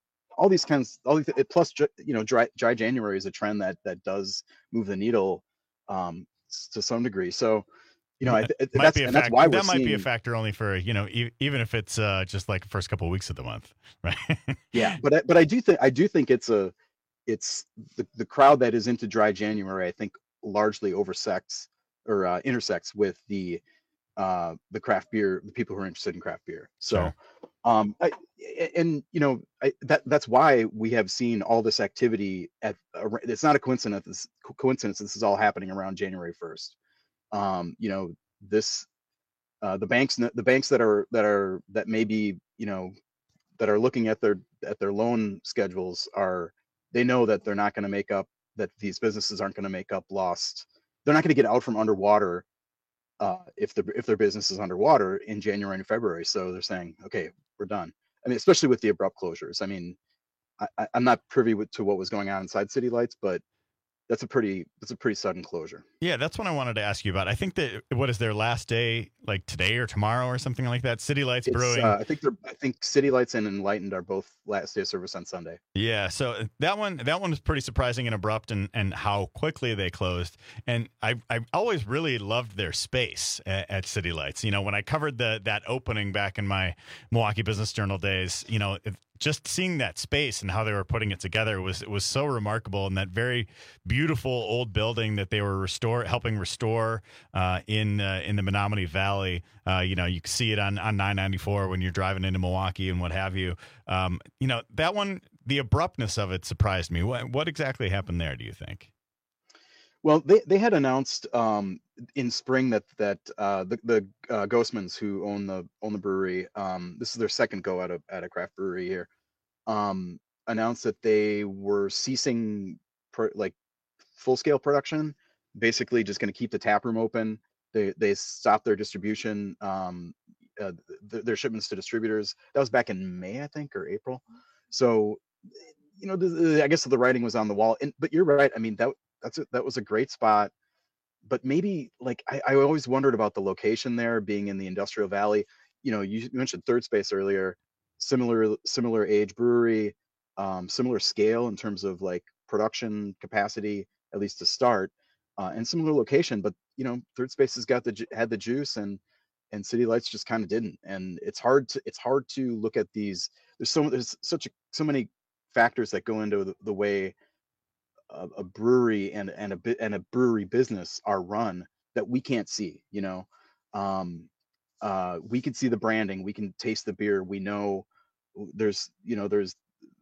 [SPEAKER 20] all these kinds, all these, plus, you know, dry, dry January is a trend that, that does move the needle um, to some degree. So, you know, I,
[SPEAKER 15] Might
[SPEAKER 20] that's,
[SPEAKER 15] be a
[SPEAKER 20] and
[SPEAKER 15] fact-
[SPEAKER 20] that's why we're
[SPEAKER 15] that might
[SPEAKER 20] seeing,
[SPEAKER 15] be a factor only for, you know, e- even if it's uh, just like the first couple of weeks of the month, right?
[SPEAKER 20] yeah, but I, but I do think I do think it's a it's the, the crowd that is into dry January, I think largely oversects or uh, intersects with the uh, the craft beer, the people who are interested in craft beer. So,
[SPEAKER 15] Sure.
[SPEAKER 20] um, I, and you know, I, that that's why we have seen all this activity at. It's not a coincidence. This coincidence. This is all happening around January first. Um, you know, this uh, the banks the banks that are that are that maybe you know that are looking at their at their loan schedules are they know that they're not going to make up that these businesses aren't going to make up lost. They're not going to get out from underwater uh, if the if their business is underwater in January and February. So they're saying, okay, we're done. I mean, especially with the abrupt closures. I mean, I, I- I'm not privy with, to what was going on inside City Lights, but that's a pretty that's a pretty sudden closure.
[SPEAKER 15] Yeah, that's what I wanted to ask you about. I think that what is their last day, like today or tomorrow or something like that? City Lights
[SPEAKER 20] It's,
[SPEAKER 15] Brewing.
[SPEAKER 20] uh, I think they're I think City Lights and Enlightened are both last day of service on Sunday.
[SPEAKER 15] Yeah, so that one that one was pretty surprising and abrupt, and, and how quickly they closed. And I I always really loved their space at, at City Lights. You know, when I covered the that opening back in my Milwaukee Business Journal days, you know, it, just seeing that space and how they were putting it together was it was so remarkable. And that very beautiful old building that they were restore helping restore uh, in uh, in the Menominee Valley. Uh, you know, you can see it on on nine ninety-four when you're driving into Milwaukee and what have you. Um, you know, that one, the abruptness of it surprised me. What what exactly happened there, do you think?
[SPEAKER 20] Well, they, they had announced um, in spring that that uh, the the uh, Ghostmans, who own the own the brewery, um, this is their second go at a at a craft brewery here, um, announced that they were ceasing per, like full scale production, basically just going to keep the tap room open. They they stopped their distribution, um, uh, th- their shipments to distributors. That was back in May, I think, or April. So, you know, the, the, I guess the writing was on the wall. And but you're right. I mean, that that's a, that was a great spot. But maybe like I, I always wondered about the location there, being in the Industrial Valley. You know, you mentioned Third Space earlier. Similar similar age brewery, um, similar scale in terms of like production capacity, at least to start, uh, and similar location. But you know, Third Space has got the ju- had the juice, and and City Lights just kind of didn't. And it's hard to it's hard to look at these. There's so there's such a, so many factors that go into the, the way a, a brewery and and a bit and a brewery business are run that we can't see. You know, um, uh, we can see the branding, we can taste the beer, we know there's you know there's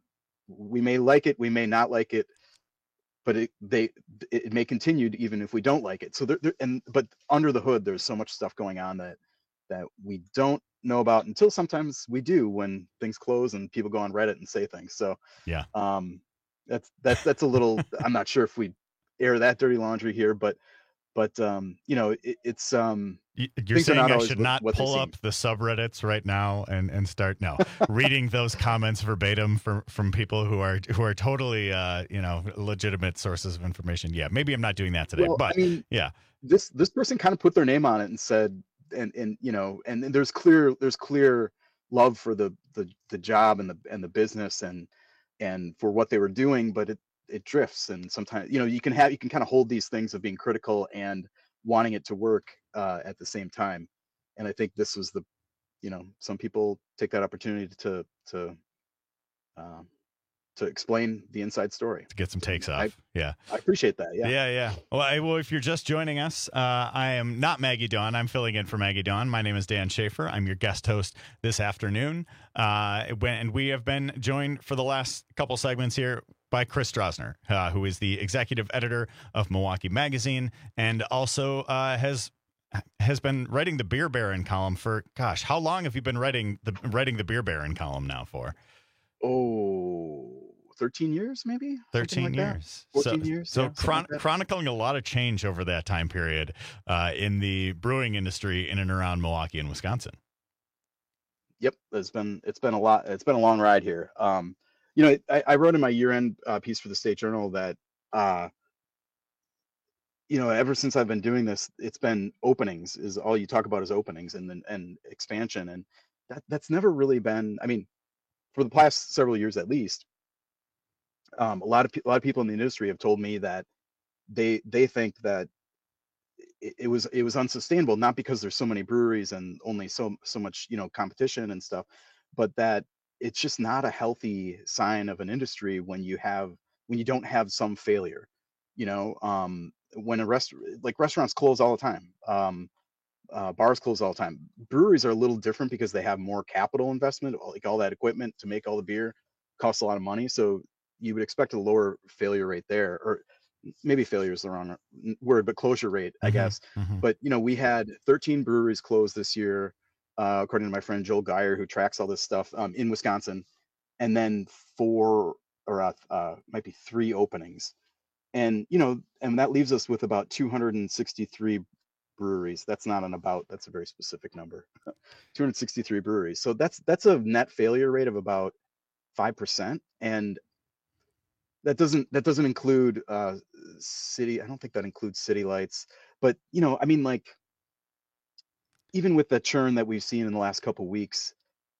[SPEAKER 20] we may like it, we may not like it, but it they it may continue to, even if we don't like it. So there, there and but under the hood, there's so much stuff going on that that we don't know about until sometimes we do when things close and people go on Reddit and say things. So
[SPEAKER 15] yeah,
[SPEAKER 20] um, that's that's that's a little. I'm not sure if we air that dirty laundry here, but but um, you know it, it's um.
[SPEAKER 15] You're
[SPEAKER 20] things are
[SPEAKER 15] saying
[SPEAKER 20] not
[SPEAKER 15] I
[SPEAKER 20] always
[SPEAKER 15] should
[SPEAKER 20] what-
[SPEAKER 15] not
[SPEAKER 20] what they
[SPEAKER 15] pull
[SPEAKER 20] seem.
[SPEAKER 15] up the subreddits right now and, and start no reading those comments verbatim from from people who are who are totally uh, you know legitimate sources of information. Yeah, maybe I'm not doing that today,
[SPEAKER 20] Well,
[SPEAKER 15] but
[SPEAKER 20] I mean,
[SPEAKER 15] yeah,
[SPEAKER 20] this this person kind of put their name on it and said, and and you know, and, and there's clear there's clear love for the the the job and the and the business and and for what they were doing, but it it drifts, and sometimes you know you can have you can kind of hold these things of being critical and wanting it to work uh, at the same time. And I think this was the, you know, some people take that opportunity to to um, to explain the inside story.
[SPEAKER 15] to get some takes off.
[SPEAKER 20] I-
[SPEAKER 15] yeah.
[SPEAKER 20] I appreciate that. Yeah.
[SPEAKER 15] Yeah, yeah. Well, I, well, if you're just joining us, uh, I am not Maggie Dawn. I'm filling in for Maggie Dawn. My name is Dan Schaefer. I'm your guest host this afternoon. Uh, when, and we have been joined for the last couple segments here by Chris Strasner, uh, who is the executive editor of Milwaukee Magazine and also uh, has has been writing the Beer Baron column for, gosh, how long have you been writing the writing the Beer Baron column now for?
[SPEAKER 20] Oh, thirteen years, maybe? Something
[SPEAKER 15] thirteen
[SPEAKER 20] like that.
[SPEAKER 15] years.
[SPEAKER 20] fourteen
[SPEAKER 15] so,
[SPEAKER 20] years.
[SPEAKER 15] So
[SPEAKER 20] yeah, something
[SPEAKER 15] chron-
[SPEAKER 20] like that.
[SPEAKER 15] chronicling a lot of change over that time period uh, in the brewing industry in and around Milwaukee and Wisconsin.
[SPEAKER 20] Yep, it's been it's been a lot. It's been a long ride here. Um, you know, I, I wrote in my year-end uh, piece for the State Journal that, uh, you know, ever since I've been doing this, it's been openings. Is all you talk about is openings and then and expansion, and that that's never really been. I mean, for the past several years at least, um, a lot of pe- a lot of people in the industry have told me that they they think that it, it was it was unsustainable, not because there's so many breweries and only so so much you know competition and stuff, but that it's just not a healthy sign of an industry when you have when you don't have some failure. You know, um, when a rest like restaurants close all the time, um, uh, bars close all the time. Breweries are a little different because they have more capital investment, like all that equipment to make all the beer costs a lot of money. So you would expect a lower failure rate there, or maybe failure is the wrong word, but closure rate, I
[SPEAKER 15] Mhm,
[SPEAKER 20] guess.
[SPEAKER 15] mhm.
[SPEAKER 20] But you know, we had thirteen breweries closed this year, uh, according to my friend Joel Geyer, who tracks all this stuff um, in Wisconsin, and then four or uh, uh, might be three openings. And you know, and that leaves us with about two hundred sixty-three breweries. That's not an about, that's a very specific number. two hundred sixty-three breweries. So that's that's a net failure rate of about five percent. And that doesn't that doesn't include uh city, I don't think that includes City Lights. But you know, I mean, like, even with the churn that we've seen in the last couple weeks,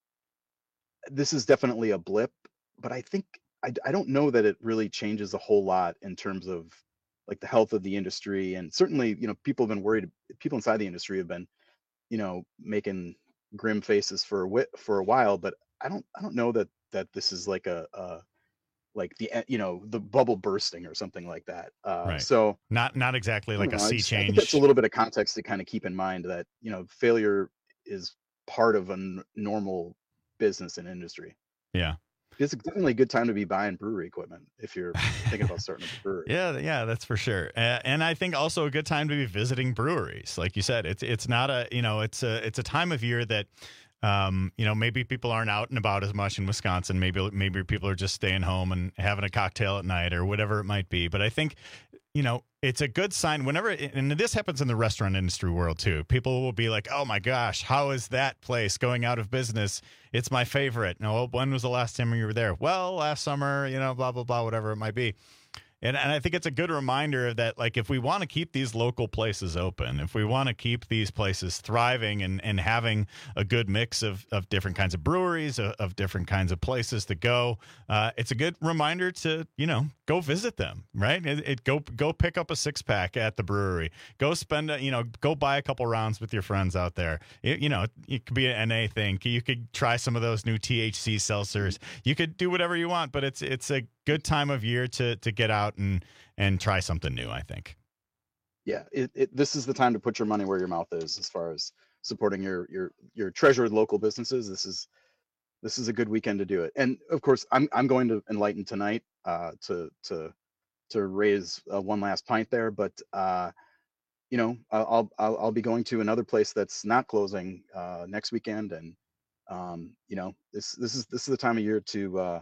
[SPEAKER 20] this is definitely a blip, but I think I, I don't know that it really changes a whole lot in terms of like the health of the industry. And certainly, you know, people have been worried. People inside the industry have been, you know, making grim faces for a wit for a while. But I don't I don't know that that this is like a, a like the you know the bubble bursting or something like that. Uh,
[SPEAKER 15] Right.
[SPEAKER 20] So
[SPEAKER 15] Not not exactly
[SPEAKER 20] I
[SPEAKER 15] like
[SPEAKER 20] don't
[SPEAKER 15] a
[SPEAKER 20] know, I
[SPEAKER 15] sea
[SPEAKER 20] just- I think
[SPEAKER 15] change.
[SPEAKER 20] that's a little bit of context to kind of keep in mind that you know failure is part of a n- normal business and industry.
[SPEAKER 15] Yeah.
[SPEAKER 20] It's definitely a good time to be buying brewery equipment if you're thinking about starting a brewery.
[SPEAKER 15] Yeah, yeah, that's for sure. Uh, and I think also a good time to be visiting breweries. Like you said, it's it's not a you know it's a it's a time of year that um, you know maybe people aren't out and about as much in Wisconsin. Maybe maybe people are just staying home and having a cocktail at night or whatever it might be. But I think you know it's a good sign whenever, and this happens in the restaurant industry world too. People will be like, "Oh my gosh, how is that place going out of business? It's my favorite." No, when was the last time you were there? Well, last summer, you know, blah blah blah, whatever it might be. And and I think it's a good reminder that, like, if we want to keep these local places open, if we want to keep these places thriving and, and having a good mix of, of different kinds of breweries, of, of different kinds of places to go, uh, it's a good reminder to, you know, go visit them, right? It, it go go pick up a six pack at the brewery. Go spend, a, you know, go buy a couple rounds with your friends out there. It, you know, it could be an N A thing. You could try some of those new T H C seltzers. You could do whatever you want, but it's it's a good time of year to to get out and and try something new, I think.
[SPEAKER 20] Yeah, it, it, this is the time to put your money where your mouth is as far as supporting your your your treasured local businesses. This is this is a good weekend to do it. And of course, I'm I'm going to Enlighten tonight uh, to to to raise uh, one last pint there. But uh, you know, I'll, I'll I'll be going to another place that's not closing uh, next weekend, and um, you know, this this is this is the time of year to uh,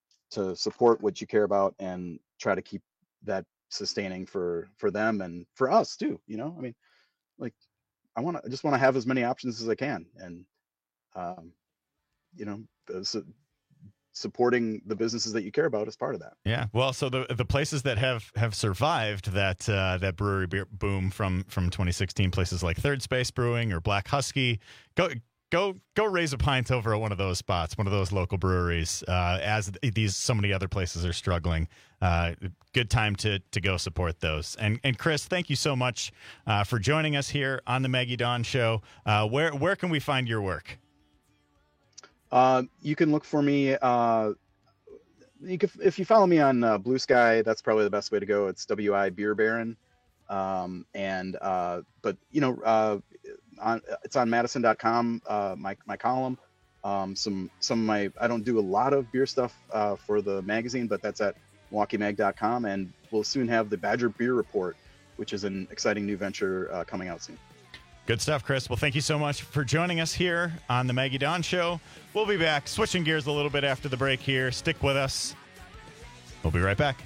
[SPEAKER 20] to support what you care about and try to keep that sustaining for for them and for us too. You know, I mean, like, I want to I just want to have as many options as I can, and um, you know, uh, su- supporting the businesses that you care about is part of that.
[SPEAKER 15] Yeah, well, so the the places that have have survived that uh, that brewery beer boom from from twenty sixteen, places like Third Space Brewing or Black Husky, go go go raise a pint over at one of those spots, one of those local breweries. Uh, as these so many other places are struggling, uh, good time to to go support those. And and Chris, thank you so much uh, for joining us here on the Maggie Dawn Show. Uh, where where can we find your work?
[SPEAKER 20] Uh, you can look for me. Uh, you can, if you follow me on uh, Blue Sky, that's probably the best way to go. It's W I Beer Baron. Um, and uh, but you know, uh, on it's on Madison dot com. Uh, my my column. Um, some some of my I don't do a lot of beer stuff uh, for the magazine, but that's at Milwaukee Mag dot com, and we'll soon have the Badger Beer Report, which is an exciting new venture uh, coming out soon.
[SPEAKER 15] Good stuff, Chris. Well, thank you so much for joining us here on the Maggie Dawn Show. We'll be back, switching gears a little bit after the break here. Stick with us. We'll be right back.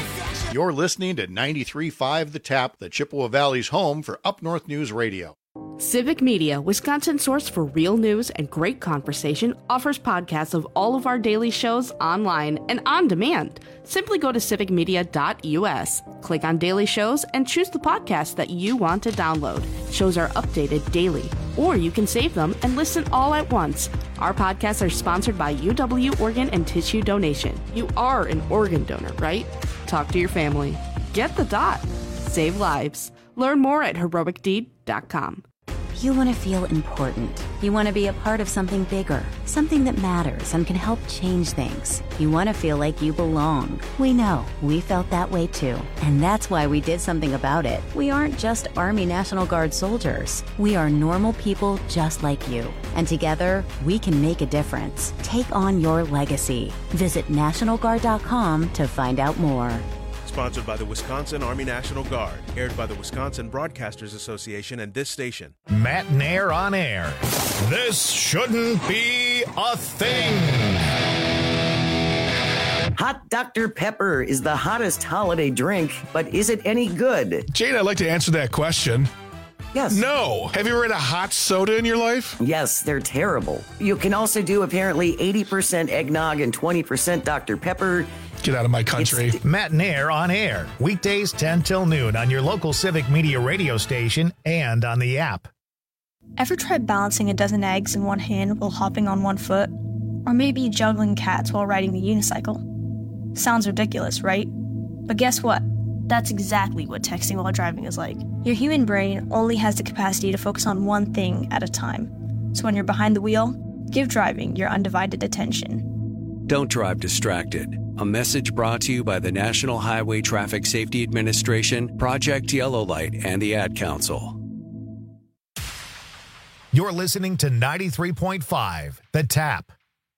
[SPEAKER 2] You're listening to ninety-three point five The Tap, the Chippewa Valley's home for Up North News Radio. Civic Media, Wisconsin's source for real news and great conversation, offers podcasts of all of our daily shows online and on demand. Simply go to civic media dot u s, click on daily shows, and choose the podcast that you want to download. Shows are updated daily, or you can save them and listen all at once. Our podcasts are sponsored by U W Organ and Tissue Donation. You are an organ donor, right? Talk to your family. Get the dot. Save lives. Learn more at heroic deed dot com.
[SPEAKER 3] You want to feel important. You want to be a part of something bigger, something that matters and can help change things. You want to feel like you belong. We know. We felt that way too. And that's why we did something about it. We aren't just Army National Guard soldiers. We are normal people just like you. And together, we can make a difference. Take on your legacy. Visit national guard dot com to find out more.
[SPEAKER 4] Sponsored by the Wisconsin Army National Guard. Aired by the Wisconsin Broadcasters Association and this station.
[SPEAKER 1] Matt Nair on air. This shouldn't be a thing.
[SPEAKER 11] Hot Doctor Pepper is the hottest holiday drink, but is it any good?
[SPEAKER 12] Jane, I'd like to answer that question.
[SPEAKER 11] Yes.
[SPEAKER 12] No. Have you ever had a hot soda in your life?
[SPEAKER 11] Yes, they're terrible. You can also do apparently eighty percent eggnog and twenty percent Doctor Pepper.
[SPEAKER 12] Get out of my country.
[SPEAKER 1] It's Matt Nair on air. Weekdays ten till noon on your local Civic Media radio station and on the app.
[SPEAKER 5] Ever tried balancing a dozen eggs in one hand while hopping on one foot? Or maybe juggling cats while riding the unicycle? Sounds ridiculous, right? But guess what? That's exactly what texting while driving is like. Your human brain only has the capacity to focus on one thing at a time. So when you're behind the wheel, give driving your undivided attention.
[SPEAKER 6] Don't drive distracted. A message brought to you by the National Highway Traffic Safety Administration, Project Yellow Light, and the Ad Council.
[SPEAKER 1] You're listening to ninety-three point five, The Tap.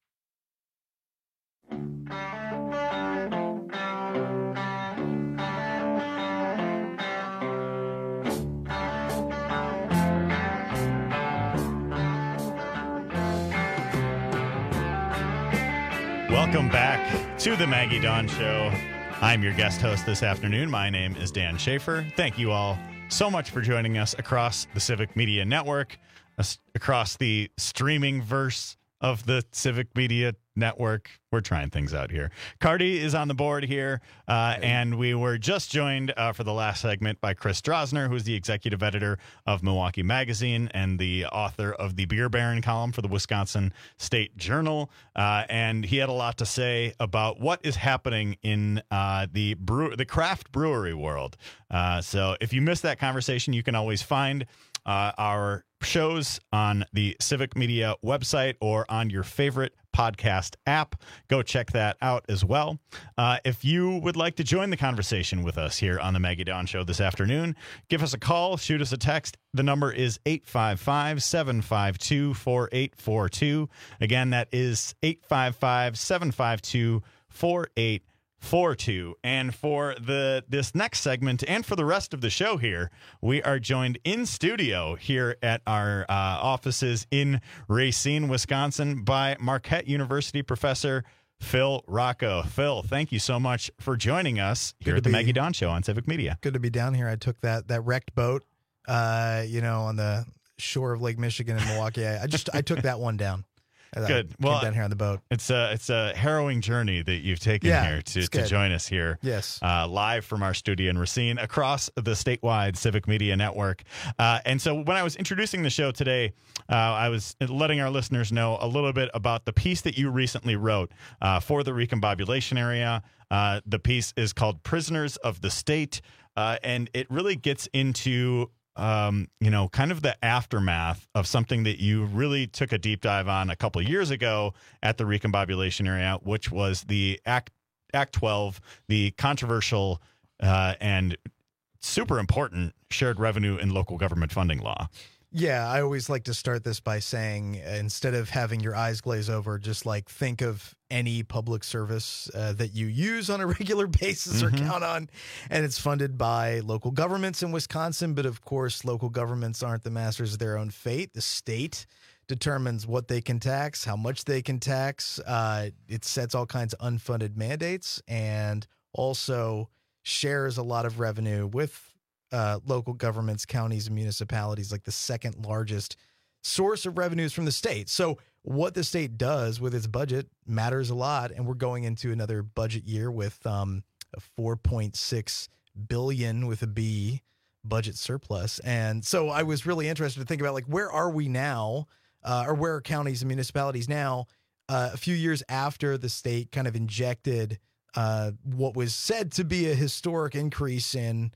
[SPEAKER 15] Welcome back to the Maggie Dawn Show. I'm your guest host this afternoon. My name is Dan Schaefer. Thank you all so much for joining us across the Civic Media Network, across the streaming verse of the Civic Media Network. We're trying things out here. Cardi is on the board here, uh, and we were just joined uh, for the last segment by Chris Drosner, who's the executive editor of Milwaukee Magazine and the author of the Beer Baron column for the Wisconsin State Journal. Uh, and he had a lot to say about what is happening in uh, the brew- the craft brewery world. Uh, so if you missed that conversation, you can always find uh, our shows on the Civic Media website or on your favorite podcast app. Go check that out as well. Uh, if you would like to join the conversation with us here on the Maggie Dawn Show this afternoon, give us a call, shoot us a text. The number is eight five five, seven five two, four eight four two. Again, that is eight five five, seven five two, four eight four two. And for the this next segment and for the rest of the show here, we are joined in studio here at our uh, offices in Racine, Wisconsin by Marquette University professor Phil Rocco. Phil, thank you so much for joining us here at the Maggie Dawn Show on Civic Media.
[SPEAKER 7] Good to be down here. I took that that wrecked boat, uh, you know, on the shore of Lake Michigan in Milwaukee. I, I just I took that one down.
[SPEAKER 15] Good.
[SPEAKER 7] Well,
[SPEAKER 15] well,
[SPEAKER 7] down here on the boat.
[SPEAKER 15] It's a it's a harrowing journey that you've taken
[SPEAKER 7] yeah,
[SPEAKER 15] here to, to join us here.
[SPEAKER 7] Yes.
[SPEAKER 15] Uh, live from our studio in Racine across the statewide Civic Media Network. Uh, and so when I was introducing the show today, uh, I was letting our listeners know a little bit about the piece that you recently wrote uh, for the Recombobulation area. Uh, the piece is called Prisoners of the State, uh, and it really gets into Um, you know, kind of the aftermath of something that you really took a deep dive on a couple of years ago at the Recombobulation area, which was the Act Act twelve, the controversial uh, and super important shared revenue and local government funding law.
[SPEAKER 7] Yeah, I always like to start this by saying, uh, instead of having your eyes glaze over, just like think of any public service uh, that you use on a regular basis
[SPEAKER 15] Mm-hmm.
[SPEAKER 7] or count on, and it's funded by local governments in Wisconsin. But of course, local governments aren't the masters of their own fate. The state determines what they can tax, how much they can tax. Uh, it sets all kinds of unfunded mandates and also shares a lot of revenue with uh, local governments, counties, and municipalities, like the second largest source of revenues from the state. So what the state does with its budget matters a lot. And we're going into another budget year with um, a four point six billion with a B budget surplus. And so I was really interested to think about, like, where are we now, uh, or where are counties and municipalities now, uh, a few years after the state kind of injected uh, what was said to be a historic increase in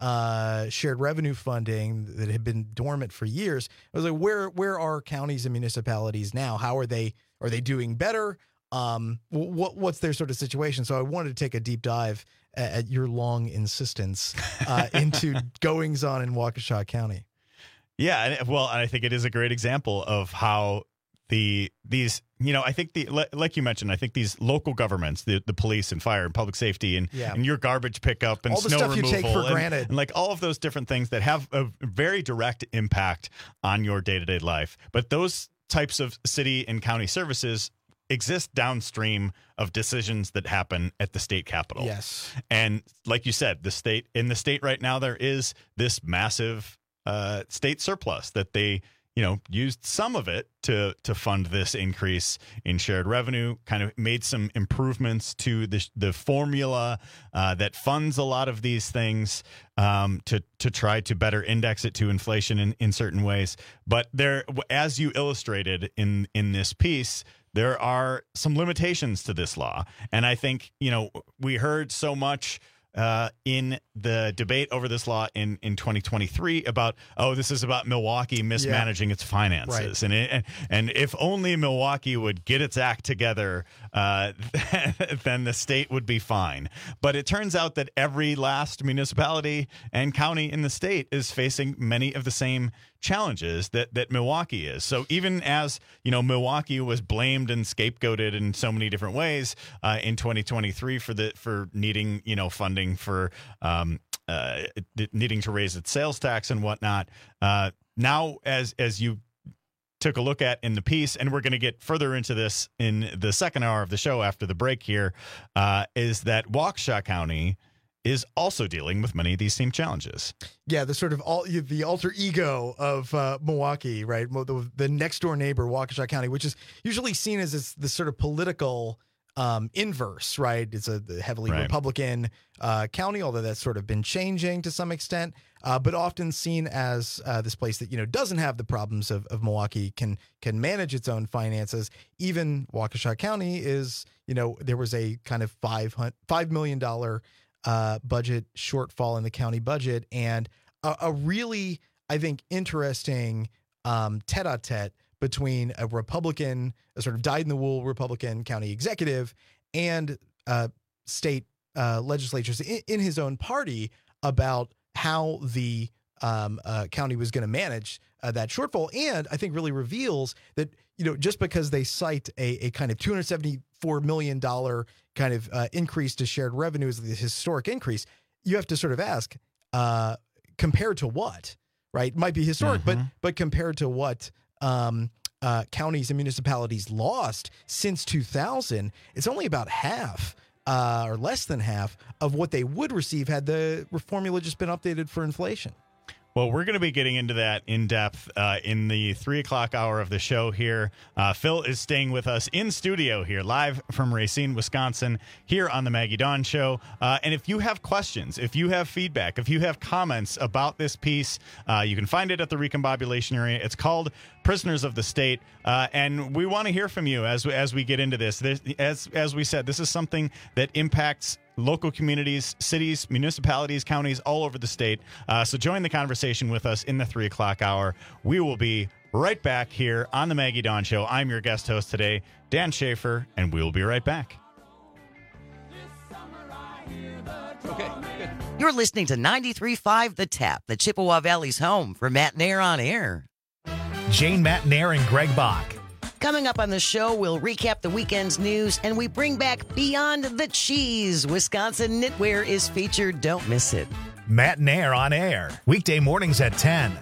[SPEAKER 7] uh, shared revenue funding that had been dormant for years. I was like, where where are counties and municipalities now? How are they? Are they doing better? Um, what what's their sort of situation? So I wanted to take a deep dive at, at your long insistence uh, into goings on in Waukesha County.
[SPEAKER 15] Yeah, and, well, I think it is a great example of how the these you know I think the like you mentioned, I think these local governments, the the police and fire and public safety and,
[SPEAKER 7] yeah.
[SPEAKER 15] and your garbage pickup and
[SPEAKER 7] all the
[SPEAKER 15] snow
[SPEAKER 7] stuff
[SPEAKER 15] removal
[SPEAKER 7] you take for
[SPEAKER 15] and,
[SPEAKER 7] granted,
[SPEAKER 15] and like all of those different things that have a very direct impact on your day-to-day life. But those types of city and county services exist downstream of decisions that happen at the state capitol.
[SPEAKER 7] Yes.
[SPEAKER 15] And like you said, the state in the state right now, there is this massive uh, state surplus that they, you know, used some of it to to fund this increase in shared revenue, kind of made some improvements to the the formula uh, that funds a lot of these things um, to to try to better index it to inflation in, in certain ways. But there, as you illustrated in in this piece, there are some limitations to this law. And I think, you know, we heard so much uh, in the debate over this law in, in twenty twenty-three about, oh, this is about Milwaukee mismanaging yeah. its finances. Right. And, it, and and if only Milwaukee would get its act together, uh, then the state would be fine. But it turns out that every last municipality and county in the state is facing many of the same challenges that that Milwaukee is. So even as, you know, Milwaukee was blamed and scapegoated in so many different ways uh, in twenty twenty-three for the for needing, you know, funding for um, uh, needing to raise its sales tax and whatnot. Uh, now, as as you took a look at in the piece, and we're going to get further into this in the second hour of the show after the break here, uh, is that Waukesha County is also dealing with many of these same challenges.
[SPEAKER 7] Yeah, the sort of all the alter ego of uh, Milwaukee, right? The, the next door neighbor, Waukesha County, which is usually seen as this, this sort of political um, inverse, right? It's a heavily
[SPEAKER 15] right.
[SPEAKER 7] Republican uh, county, although that's sort of been changing to some extent, uh, but often seen as uh, this place that, you know, doesn't have the problems of, of Milwaukee, can can manage its own finances. Even Waukesha County is, you know, there was a kind of five hundred five million dollars Uh, budget shortfall in the county budget, and a, a really, I think, interesting um, tete-a-tete between a Republican, a sort of dyed-in-the-wool Republican county executive, and uh, state uh, legislatures in, in his own party about how the um, uh, county was going to manage uh, that shortfall. And I think really reveals that, you know, just because they cite a, a kind of two hundred seventy-four million dollars kind of uh, increase to shared revenue as the historic increase, you have to sort of ask, uh, compared to what, right? It might be historic, mm-hmm. but but compared to what um, uh, counties and municipalities lost since two thousand, it's only about half uh, or less than half of what they would receive had the formula just been updated for inflation.
[SPEAKER 15] Well, we're going to be getting into that in depth uh, in the three o'clock hour of the show here. Uh, Phil is staying with us in studio here, live from Racine, Wisconsin, here on the Maggie Dawn Show. Uh, and if you have questions, if you have feedback, if you have comments about this piece, uh, you can find it at the Recombobulation area. It's called Prisoners of the State. Uh, and we want to hear from you as, as we get into this. this. As, as we said, this is something that impacts local communities, cities, municipalities, counties all over the state. Uh, so join the conversation with us in the three o'clock hour. We will be right back here on the Maggie Dawn Show. I'm your guest host today, Dan Schaefer, and we will be right back.
[SPEAKER 11] Okay, good. You're listening to ninety-three point five The Tap, the Chippewa Valley's home for Matt Nair on Air.
[SPEAKER 1] Jane Matt Nair and Greg Bach.
[SPEAKER 11] Coming up on the show, we'll recap the weekend's news, and we bring back Beyond the Cheese. Wisconsin Knitwear is featured. Don't miss it.
[SPEAKER 1] Matt Nair on Air, weekday mornings at ten.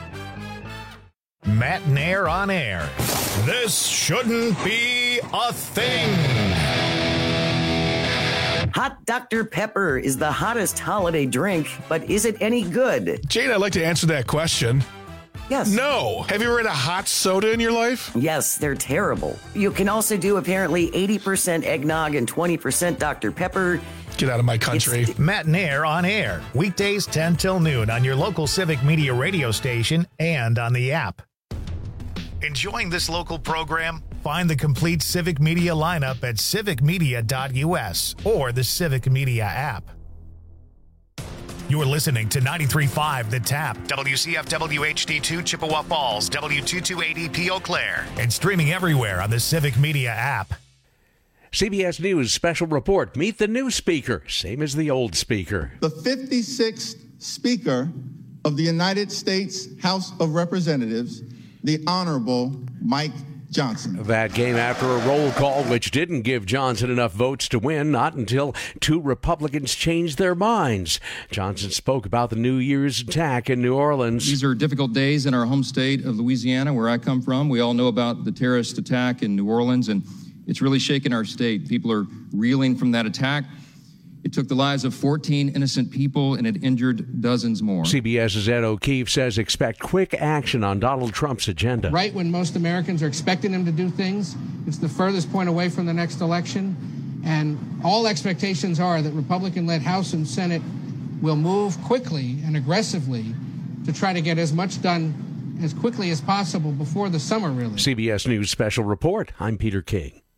[SPEAKER 1] Matt Nair on Air. This shouldn't be a thing.
[SPEAKER 8] Hot Doctor Pepper is the hottest holiday drink, but is it any good?
[SPEAKER 12] Jade, I'd like to answer that question.
[SPEAKER 8] Yes.
[SPEAKER 12] No. Have you ever had a hot soda in your life?
[SPEAKER 8] Yes, they're terrible. You can also do apparently eighty percent eggnog and twenty percent Doctor Pepper.
[SPEAKER 12] Get out of my country.
[SPEAKER 1] It's Matt and Air on air. Weekdays ten till noon on your local Civic Media radio station and on the app. Enjoying this local program? Find the complete Civic Media lineup at civic media dot u s or the Civic Media app. You're listening to ninety-three point five The Tap, W C F W H D two Chippewa Falls, W two two eight E P Eau Claire, and streaming everywhere on the Civic Media app.
[SPEAKER 9] C B S News special report. Meet the new speaker, same as the old speaker.
[SPEAKER 14] The fifty-sixth Speaker of the United States House of Representatives, the Honorable Mike Johnson.
[SPEAKER 9] That came after a roll call which didn't give Johnson enough votes to win, not until two Republicans changed their minds. Johnson spoke about the New Year's attack in New Orleans.
[SPEAKER 16] These are difficult days in our home state of Louisiana, where I come from. We all know about the terrorist attack in New Orleans, and it's really shaken our state. People are reeling from that attack. It took the lives of fourteen innocent people, and it injured dozens more.
[SPEAKER 9] CBS's Ed O'Keefe says expect quick action on Donald Trump's agenda.
[SPEAKER 17] Right when most Americans are expecting him to do things, it's the furthest point away from the next election. And all expectations are that Republican-led House and Senate will move quickly and aggressively to try to get as much done as quickly as possible before the summer, really.
[SPEAKER 9] C B S News special report. I'm Peter King.